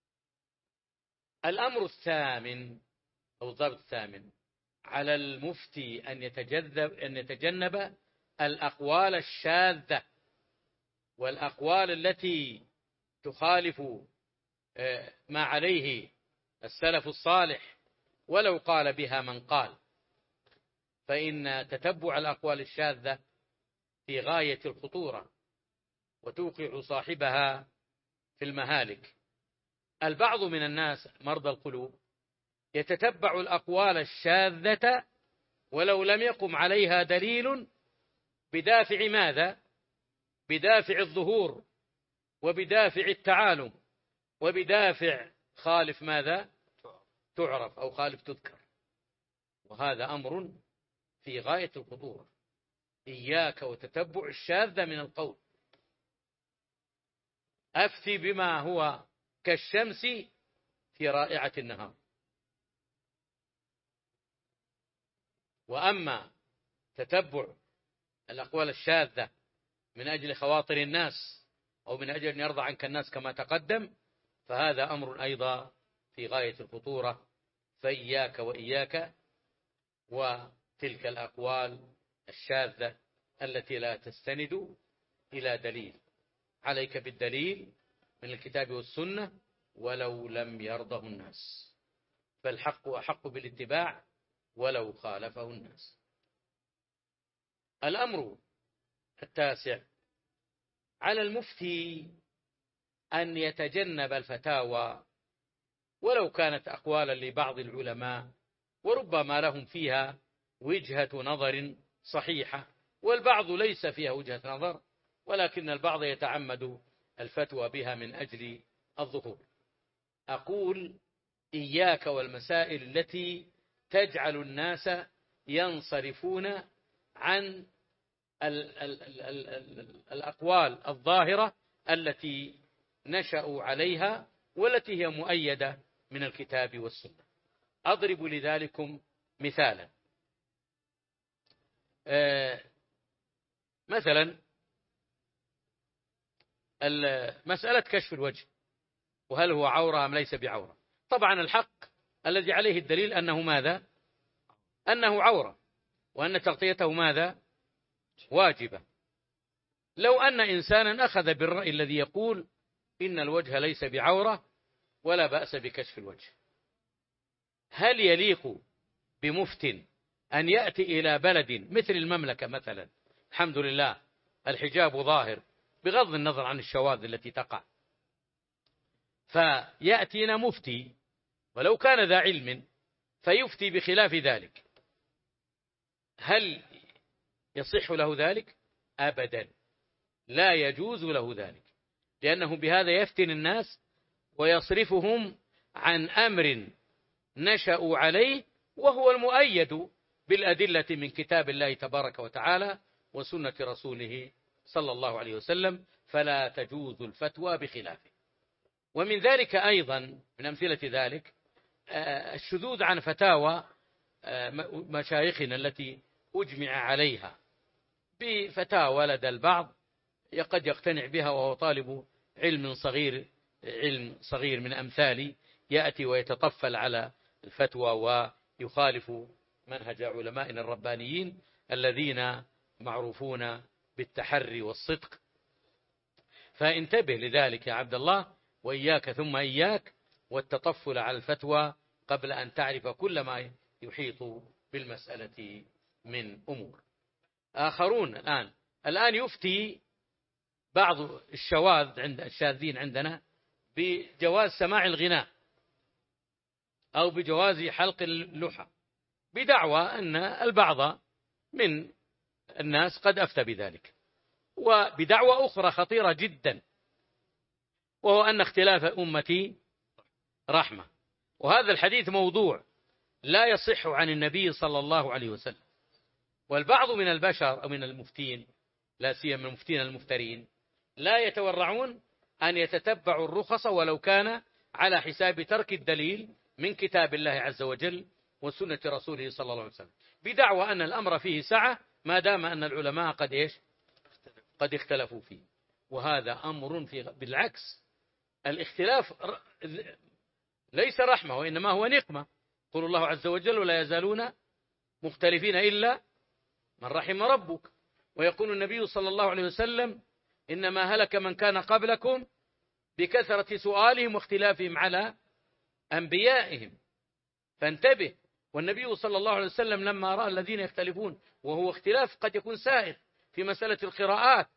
الأمر الثامن أو الضابط الثامن: على المفتي أن يتجنب أن يتجنب الأقوال الشاذة والأقوال التي تخالف ما عليه السلف الصالح ولو قال بها من قال، فإن تتبع الأقوال الشاذة في غاية الخطورة وتوقع صاحبها في المهالك. البعض من الناس مرضى القلوب يتتبع الأقوال الشاذة ولو لم يقم عليها دليل بدافع ماذا؟ بدافع الظهور وبدافع التعالم وبدافع خالف ماذا؟ تعرف أو خالف تذكر. وهذا أمر في غاية الخطورة. إياك وتتبع الشاذ من القول. أفتي بما هو كالشمس في رائعة النهار. وأما تتبع الأقوال الشاذة من أجل خواطر الناس أو من أجل أن يرضى عنك الناس كما تقدم، فهذا أمر أيضا في غاية الخطورة. فإياك وإياك وتلك الأقوال الشاذة التي لا تستند إلى دليل. عليك بالدليل من الكتاب والسنة ولو لم يرضه الناس، فالحق أحق بالاتباع ولو خالفه الناس. الأمر التاسع: على المفتي أن يتجنب الفتاوى ولو كانت أقوالا لبعض العلماء وربما لهم فيها وجهة نظر صحيحة، والبعض ليس فيها وجهة نظر ولكن البعض يتعمد الفتوى بها من أجل الظهور. أقول: إياك والمسائل التي تجعل الناس ينصرفون عن ال ال ال ال ال الأقوال الظاهرة التي نشأوا عليها والتي هي مؤيدة من الكتاب والسنة. أضرب لذلكم مثالا. آه مثلا مسألة كشف الوجه، وهل هو عورة أم ليس بعورة؟ طبعا الحق الذي عليه الدليل أنه ماذا؟ أنه عورة، وأن تغطيته ماذا؟ واجبة. لو أن إنسانا أخذ بالرأي الذي يقول إن الوجه ليس بعورة ولا بأس بكشف الوجه، هل يليق بمفت أن يأتي إلى بلد مثل المملكة مثلا، الحمد لله الحجاب ظاهر بغض النظر عن الشواذ التي تقع، فيأتينا مفتي ولو كان ذا علم فيفتي بخلاف ذلك، هل يصح له ذلك؟ أبدا، لا يجوز له ذلك، لأنه بهذا يفتن الناس ويصرفهم عن أمر نشأوا عليه، وهو المؤيد بالأدلة من كتاب الله تبارك وتعالى وسنة رسوله صلى الله عليه وسلم، فلا تجوز الفتوى بخلافه. ومن ذلك أيضا من أمثلة ذلك الشذوذ عن فتاوى مشايخنا التي أجمع عليها بفتاوى لدى البعض قد يقتنع بها وهو طالب علم صغير، علم صغير من أمثالي، يأتي ويتطفل على الفتوى ويخالف منهج علمائنا الربانيين الذين معروفون بالتحري والصدق. فانتبه لذلك يا عبد الله، وإياك ثم إياك والتطفل على الفتوى قبل أن تعرف كل ما يحيط بالمسألة من أمور. آخرون الآن الآن يفتي بعض الشواذ عند الشاذين عندنا بجواز سماع الغناء أو بجواز حلق اللحى، بدعوى أن البعض من الناس قد أفتى بذلك، وبدعوى أخرى خطيرة جدا، وهو أن اختلاف أمتي رحمة، وهذا الحديث موضوع لا يصح عن النبي صلى الله عليه وسلم. والبعض من البشر أو من المفتين، لا سيما المفتين المفترين، لا يتورعون أن يتتبعوا الرخص ولو كان على حساب ترك الدليل من كتاب الله عز وجل وسنة رسوله صلى الله عليه وسلم، بدعوى أن الأمر فيه سعة ما دام أن العلماء قد إيش قد اختلفوا فيه. وهذا أمر في بالعكس، الاختلاف ليس رحمة وإنما هو نقمة. قول الله عز وجل ولا يزالون مختلفين إلا من رحم ربك. ويقول النبي صلى الله عليه وسلم إنما هلك من كان قبلكم بكثرة سؤالهم واختلافهم على أنبيائهم. فانتبه. والنبي صلى الله عليه وسلم لما رأى الذين يختلفون، وهو اختلاف قد يكون سائر في مسألة القراءات،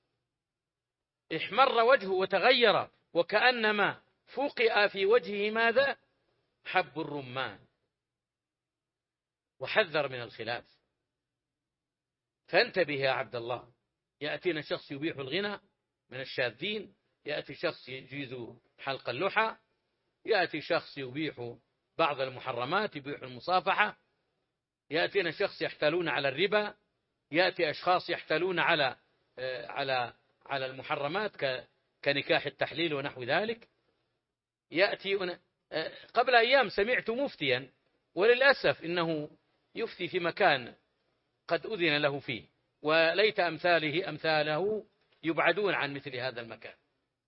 احمر وجهه وتغير وكأنما فوقئ في وجهه ماذا؟ حب الرمان، وحذر من الخلاف. فانتبه يا عبد الله. يأتينا شخص يبيح الغنى من الشاذين، يأتي شخص يجيز حلق اللحى، يأتي شخص يبيح بعض المحرمات، يبيح المصافحة، يأتينا شخص يحتالون على الربا، يأتي أشخاص يحتالون على على على المحرمات كنكاح التحليل ونحو ذلك. يأتي قبل أيام سمعت مفتيا، وللأسف إنه يفتي في مكان قد أذن له فيه، وليت أمثاله أمثاله يبعدون عن مثل هذا المكان.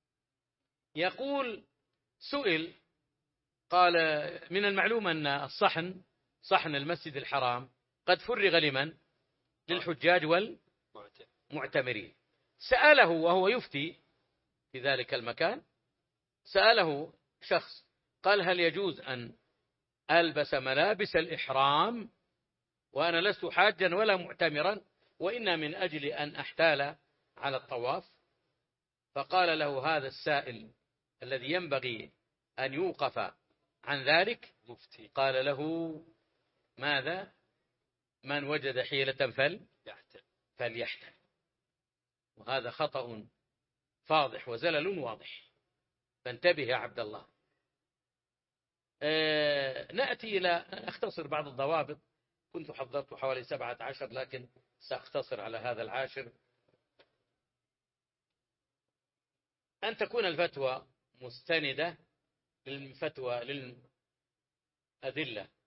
يقول سئل، قال من المعلوم أن الصحن صحن المسجد الحرام قد فرغ لمن؟ للحجاج والمعتمرين. سأله وهو يفتي في ذلك المكان، سأله شخص قال هل يجوز أن ألبس ملابس الإحرام وأنا لست حاجا ولا معتمرا وإن من أجل أن أحتال على الطواف؟ فقال له هذا السائل الذي ينبغي أن يوقف عن ذلك مفتي، قال له ماذا؟ من وجد حيلة فليحتل. وهذا خطأ فاضح وزلل واضح، فانتبه يا عبد الله. آه نأتي إلى أختصر بعض الضوابط، كنت حضرت حوالي سبعة عشر لكن سأختصر على هذا العاشر. أن تكون الفتوى مستندة للفتوى للأدلة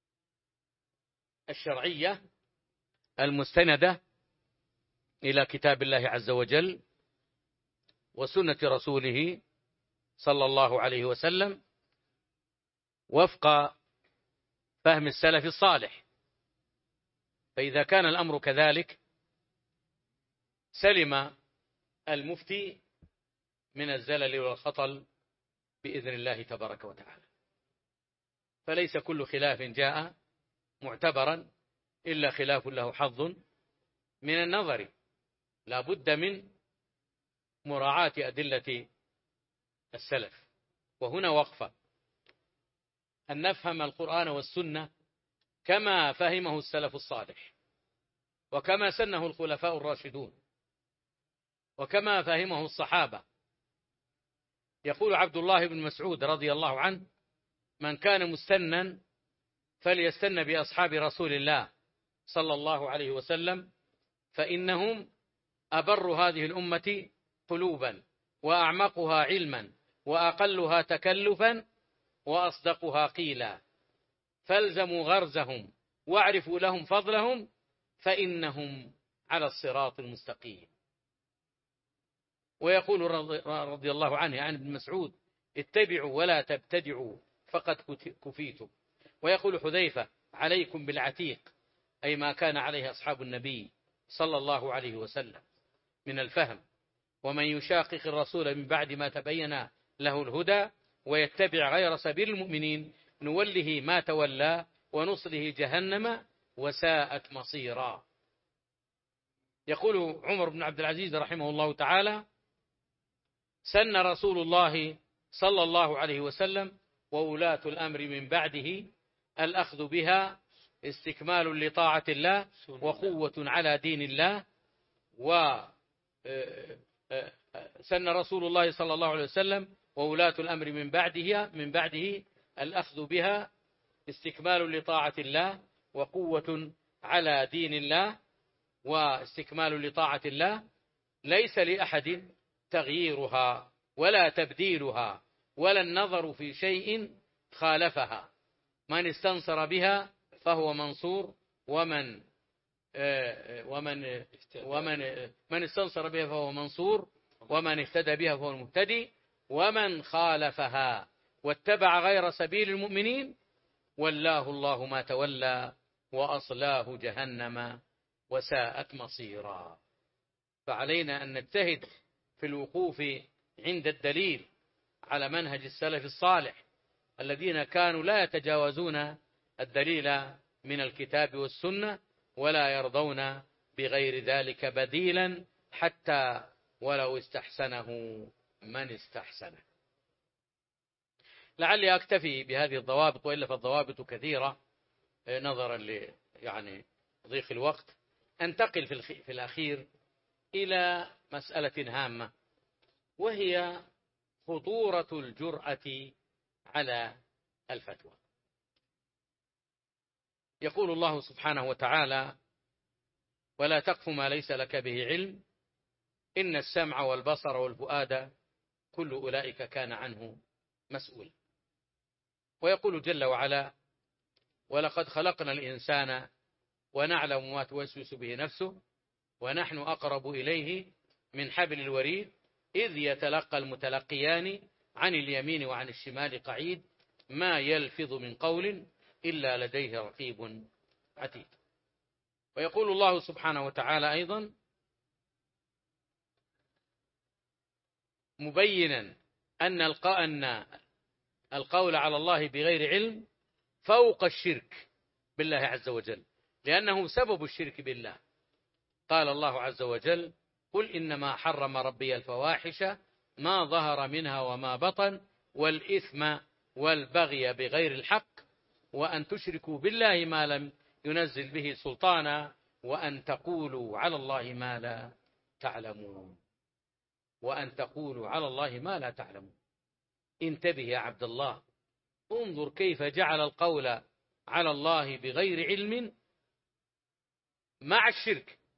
الشرعية المستندة إلى كتاب الله عز وجل وسنة رسوله صلى الله عليه وسلم وفق فهم السلف الصالح. فإذا كان الأمر كذلك سلم المفتي من الزلل والخطل بإذن الله تبارك وتعالى. فليس كل خلاف جاء معتبرا إلا خلاف له حظ من النظر، لا بد من مراعاة أدلة السلف. وهنا وقفة أن نفهم القرآن والسنة كما فهمه السلف الصالح، وكما سنه الخلفاء الراشدون، وكما فهمه الصحابة. يقول عبد الله بن مسعود رضي الله عنه: من كان مستنا فليستن بأصحاب رسول الله صلى الله عليه وسلم فإنهم أبر هذه الأمة قلوبا وأعمقها علما وأقلها تكلفا وأصدقها قيلا، فالزموا غرزهم واعرفوا لهم فضلهم فإنهم على الصراط المستقيم. ويقول رضي الله عنه عن ابن مسعود: اتبعوا ولا تبتدعوا فقد كفيتم. ويقول حذيفة: عليكم بالعتيق، أي ما كان عليه أصحاب النبي صلى الله عليه وسلم من الفهم. ومن يشاقق الرسول من بعد ما تبين له الهدى ويتبع غير سبيل المؤمنين نوله ما تولى ونصله جهنم وساءت مصيرا. يقول عمر بن عبد العزيز رحمه الله تعالى: سن رسول الله صلى الله عليه وسلم وولاة الأمر من بعده الأخذ بها استكمال لطاعة الله وقوة على دين الله. وسن رسول الله صلى الله عليه وسلم وولاة الأمر من بعده من بعده الأخذ بها استكمال لطاعة الله وقوة على دين الله واستكمال لطاعة الله، ليس لأحد تغييرها ولا تبديلها ولا النظر في شيء خالفها. من استنصر بها فهو منصور، ومن ومن ومن من استنصر بها فهو منصور، ومن اهتدى بها فهو المهتدي، ومن خالفها واتبع غير سبيل المؤمنين ولاه الله ما تولى وأصلاه جهنم وساءت مصيرا. فعلينا أن نجتهد في الوقوف عند الدليل على منهج السلف الصالح الذين كانوا لا يتجاوزون الدليل من الكتاب والسنة ولا يرضون بغير ذلك بديلا حتى ولو استحسنه من استحسنه. لعلي أكتفي بهذه الضوابط، وإلا فالضوابط كثيرة نظرا ل يعني ضيق الوقت. أنتقل في, في الأخير إلى مسألة هامة، وهي خطورة الجرأة على الفتوى. يقول الله سبحانه وتعالى: ولا تقف ما ليس لك به علم إن السمع والبصر والفؤاد كل أولئك كان عنه مسؤول. ويقول جل وعلا: ولقد خلقنا الإنسان ونعلم ما توسوس به نفسه ونحن أقرب إليه من حبل الوريد إذ يتلقى المتلقيان عن اليمين وعن الشمال قعيد ما يلفظ من قول إلا لديه رقيب عتيد. ويقول الله سبحانه وتعالى أيضا مبينا أن القول على الله بغير علم فوق الشرك بالله عز وجل، لأنه سبب الشرك بالله. قال الله عز وجل: قل إنما حرم ربي الفواحش ما ظهر منها وما بطن والإثم والبغي بغير الحق وأن تشركوا بالله ما لم ينزل به سلطانا وأن تقولوا على الله ما لا تعلمون. وأن تقولوا على الله ما لا تعلمون. انتبه يا عبد الله، انظر كيف جعل القول على الله بغير علم مع الشرك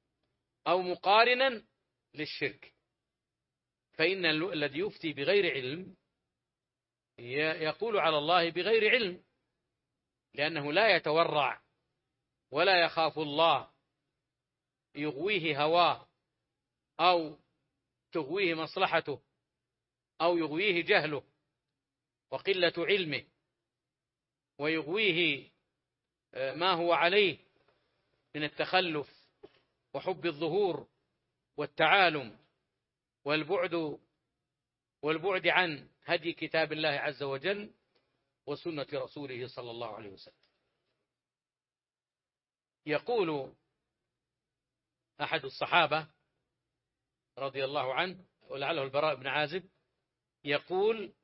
أو مقارنا للشرك. فإن الذي يفتي بغير علم يقول على الله بغير علم، لأنه لا يتورع ولا يخاف الله يغويه هواه أو تغويه مصلحته أو يغويه جهله وقلة علمه ويغويه ما هو عليه من التخلف وحب الظهور والتعالم والبعد والبعد عن هدي كتاب الله عز وجل وسنة رسوله صلى الله عليه وسلم. يقول أحد الصحابة رضي الله عنه ولعله البراء بن عازب يقول: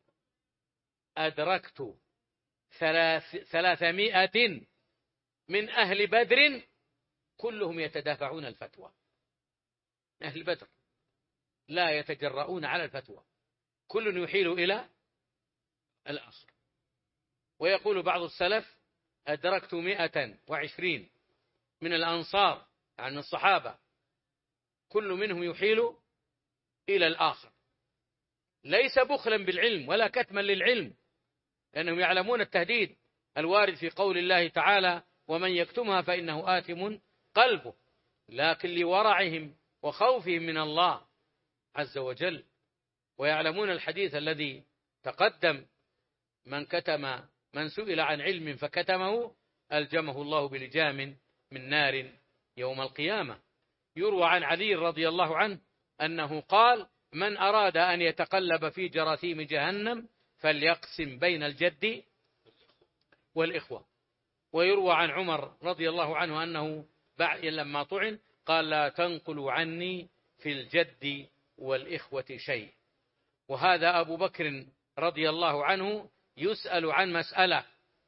أدركت ثلاث ثلاثمائة من أهل بدر كلهم يتدافعون الفتوى. أهل بدر لا يتجرؤون على الفتوى، كل يحيل إلى الآخر. ويقول بعض السلف: أدركت مئة وعشرين من الأنصار عن الصحابة كل منهم يحيل إلى الآخر، ليس بخلا بالعلم ولا كتما للعلم، لأنهم يعلمون التهديد الوارد في قول الله تعالى: ومن يكتمها فإنه آثم قلبه، لكن لورعهم وخوفهم من الله عز وجل. ويعلمون الحديث الذي تقدم: من كتم من سئل عن علم فكتمه ألجمه الله بلجام من نار يوم القيامة. يروى عن علي رضي الله عنه أنه قال: من أراد أن يتقلب في جراثيم جهنم فليقسم بين الجد والإخوة. ويروى عن عمر رضي الله عنه أنه بعد لما طعن قال: لا تنقلوا عني في الجد والإخوة شيء. وهذا أبو بكر رضي الله عنه يسأل عن مسألة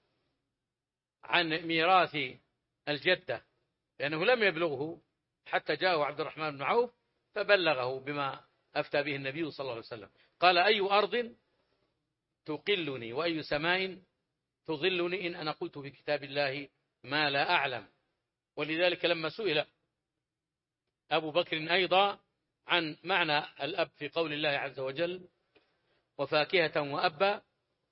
عن ميراث الجدة، لأنه لم يبلغه حتى جاءه عبد الرحمن بن عوف فبلغه بما أفتى به النبي صلى الله عليه وسلم. قال: أي أرض تقلني وأي سماء تظلني إن أنا قلت في كتاب الله ما لا أعلم. ولذلك لما سئل أبو بكر أيضا عن معنى الأب في قول الله عز وجل: وفاكهة وأبا،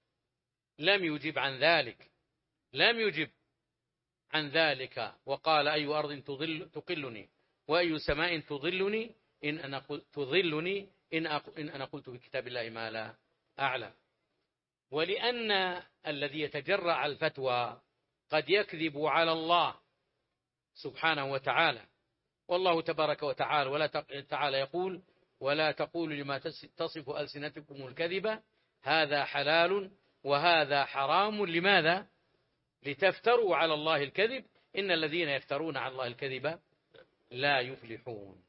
لم يجب عن ذلك لم يجب عن ذلك وقال: أي أرض تظل تقلني وأي سماء تظلني إن أنا تظلني إن إن أنا قلت في كتاب الله ما لا أعلم. ولأن الذي يتجرأ على الفتوى قد يكذب على الله سبحانه وتعالى، والله تبارك وتعالى ولا تعالى يقول: ولا تقولوا لما تصف ألسنتكم الكذب هذا حلال وهذا حرام. لماذا؟ لتفتروا على الله الكذب، إن الذين يفترون على الله الكذب لا يفلحون.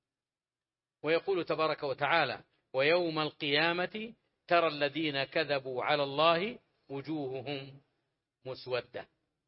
ويقول تبارك وتعالى: ويوم القيامة ترى الذين كذبوا على الله وجوههم مسودة.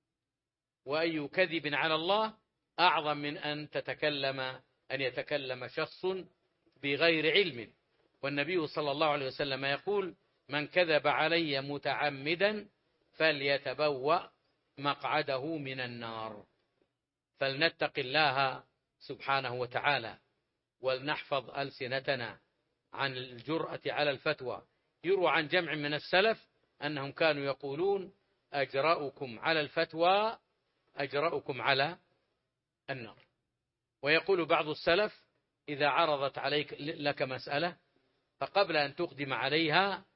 وأي كذب على الله أعظم من أن تتكلم أن يتكلم شخص بغير علم. والنبي صلى الله عليه وسلم يقول: من كذب علي متعمدا فليتبوأ مقعده من النار. فلنتق الله سبحانه وتعالى ولنحفظ ألسنتنا عن الجرأة على الفتوى. يروى عن جمع من السلف أنهم كانوا يقولون: أجرأكم على الفتوى أجرأكم على النار. ويقول بعض السلف: إذا عرضت عليك لك مسألة فقبل أن تقدم عليها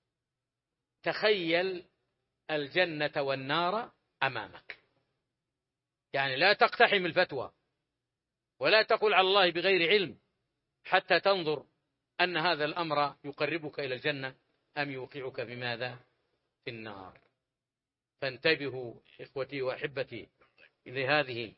تخيل الجنة والنار أمامك، يعني لا تقتحم الفتوى ولا تقل على الله بغير علم حتى تنظر أن هذا الأمر يقربك إلى الجنة أم يوقعك بماذا؟ في النار. فانتبهوا إخوتي وأحبتي لهذه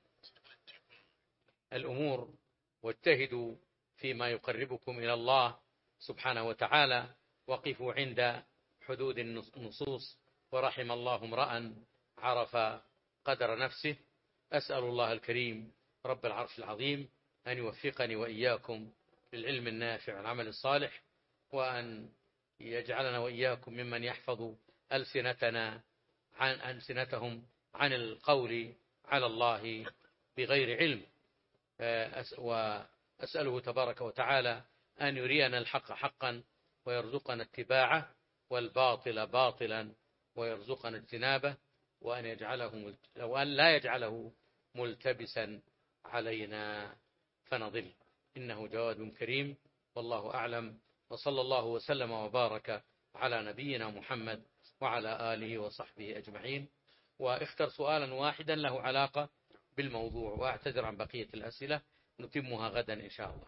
الأمور واجتهدوا فيما يقربكم إلى الله سبحانه وتعالى، وقفوا عند حدود النصوص. ورحم الله امرأ عرف قدر نفسه. أسأل الله الكريم رب العرش العظيم أن يوفقني وإياكم للعلم النافع والعمل الصالح، وأن يجعلنا وإياكم ممن يحفظ ألسنتنا عن ألسنتهم عن القول على الله بغير علم. وأسأله تبارك وتعالى أن يرينا الحق حقا ويرزقنا اتباعه، والباطل باطلا ويرزقنا اجتنابه، وأن يجعله وأن لا يجعله ملتبسا علينا فنضل، إنه جواد كريم. والله أعلم، وصلى الله وسلم وبارك على نبينا محمد وعلى آله وصحبه أجمعين. واختر سؤالا واحدا له علاقة بالموضوع، وأعتذر عن بقية الأسئلة، نتمها غدا إن شاء الله.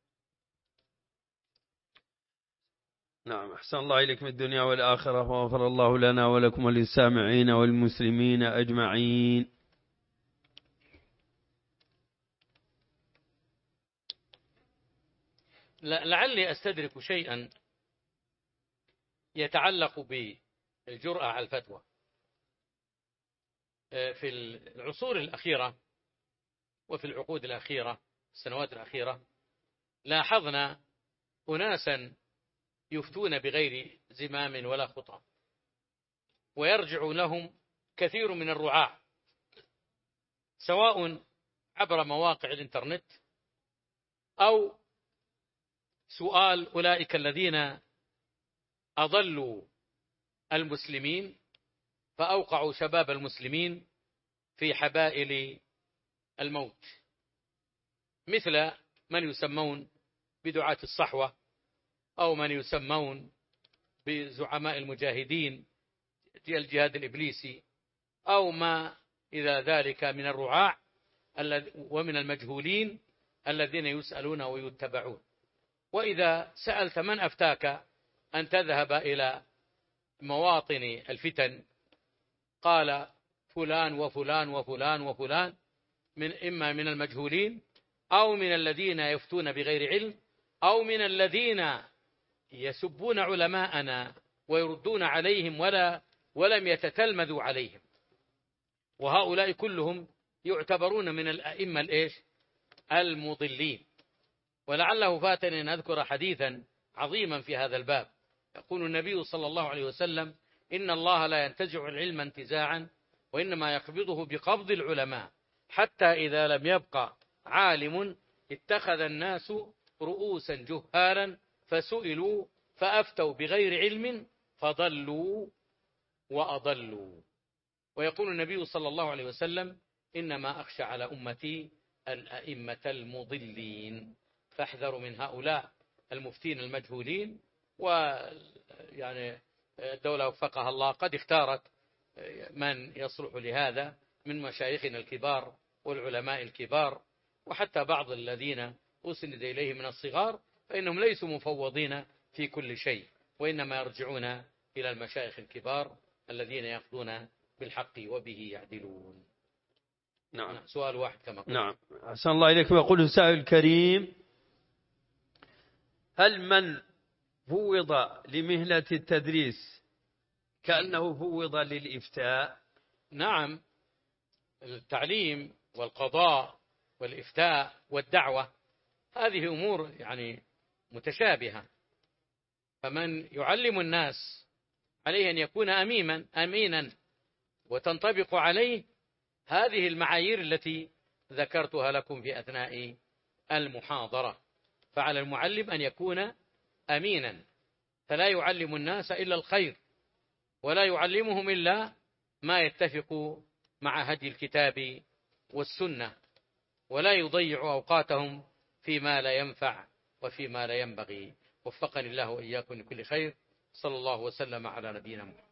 نعم، أحسن الله إليكم الدنيا والآخرة، وغفر الله لنا ولكم وللسامعين والمسلمين أجمعين. لعلي أستدرك شيئا يتعلق بالجرأة على الفتوى. في العصور الأخيرة وفي العقود الأخيرة، السنوات الأخيرة، لاحظنا أناسا يفتون بغير زمام ولا خطى، ويرجع لهم كثير من الرعاة، سواء عبر مواقع الإنترنت أو سؤال أولئك الذين أضلوا المسلمين فأوقعوا شباب المسلمين في حبائل الموت، مثل من يسمون بدعاة الصحوة، أو من يسمون بزعماء المجاهدين الجهاد الإبليسي، أو ما إلى ذلك من الرعاع ومن المجهولين الذين يسألون ويتبعون. وإذا سألت من أفتاك أن تذهب إلى مواطن الفتن، قال فلان وفلان وفلان وفلان، من إما من المجهولين أو من الذين يفتون بغير علم أو من الذين يسبون علماءنا ويردون عليهم ولا ولم يتتلمذوا عليهم، وهؤلاء كلهم يعتبرون من الأئمة الإيش المضلين. ولعله فاتني أن أذكر حديثا عظيما في هذا الباب. يقول النبي صلى الله عليه وسلم: إن الله لا ينتزع العلم انتزاعا، وإنما يقبضه بقبض العلماء، حتى إذا لم يبقى عالم اتخذ الناس رؤوسا جهالا فسئلوا فأفتوا بغير علم فضلوا وأضلوا. ويقول النبي صلى الله عليه وسلم: إنما أخشى على أمتي الأئمة المضلين، فاحذروا من هؤلاء المفتين المجهولين. ويعني الدولة وفقها الله قد اختارت من يصلح لهذا من مشايخنا الكبار والعلماء الكبار، وحتى بعض الذين أسند إليه من الصغار، فإنهم ليسوا مفوضين في كل شيء، وإنما يرجعون إلى المشايخ الكبار الذين يأخذون بالحق وبه يعدلون. نعم. سؤال واحد كما قلت. نعم، أحسن الله إليكم. يقول السائل الكريم: هل من فوض لمهنة التدريس كأنه فوض للإفتاء؟ نعم، التعليم والقضاء والإفتاء والدعوة هذه أمور يعني متشابهة، فمن يعلم الناس عليه أن يكون أمينا أمينا وتنطبق عليه هذه المعايير التي ذكرتها لكم في أثناء المحاضرة. فعلى المعلم أن يكون أمينا، فلا يعلم الناس إلا الخير، ولا يعلمهم إلا ما يتفق مع هدي الكتاب والسنة، ولا يضيع أوقاتهم فيما لا ينفع وفيما لا ينبغي. وفقني الله وإياكم لكل خير. صلى الله وسلم على نبينا محمد.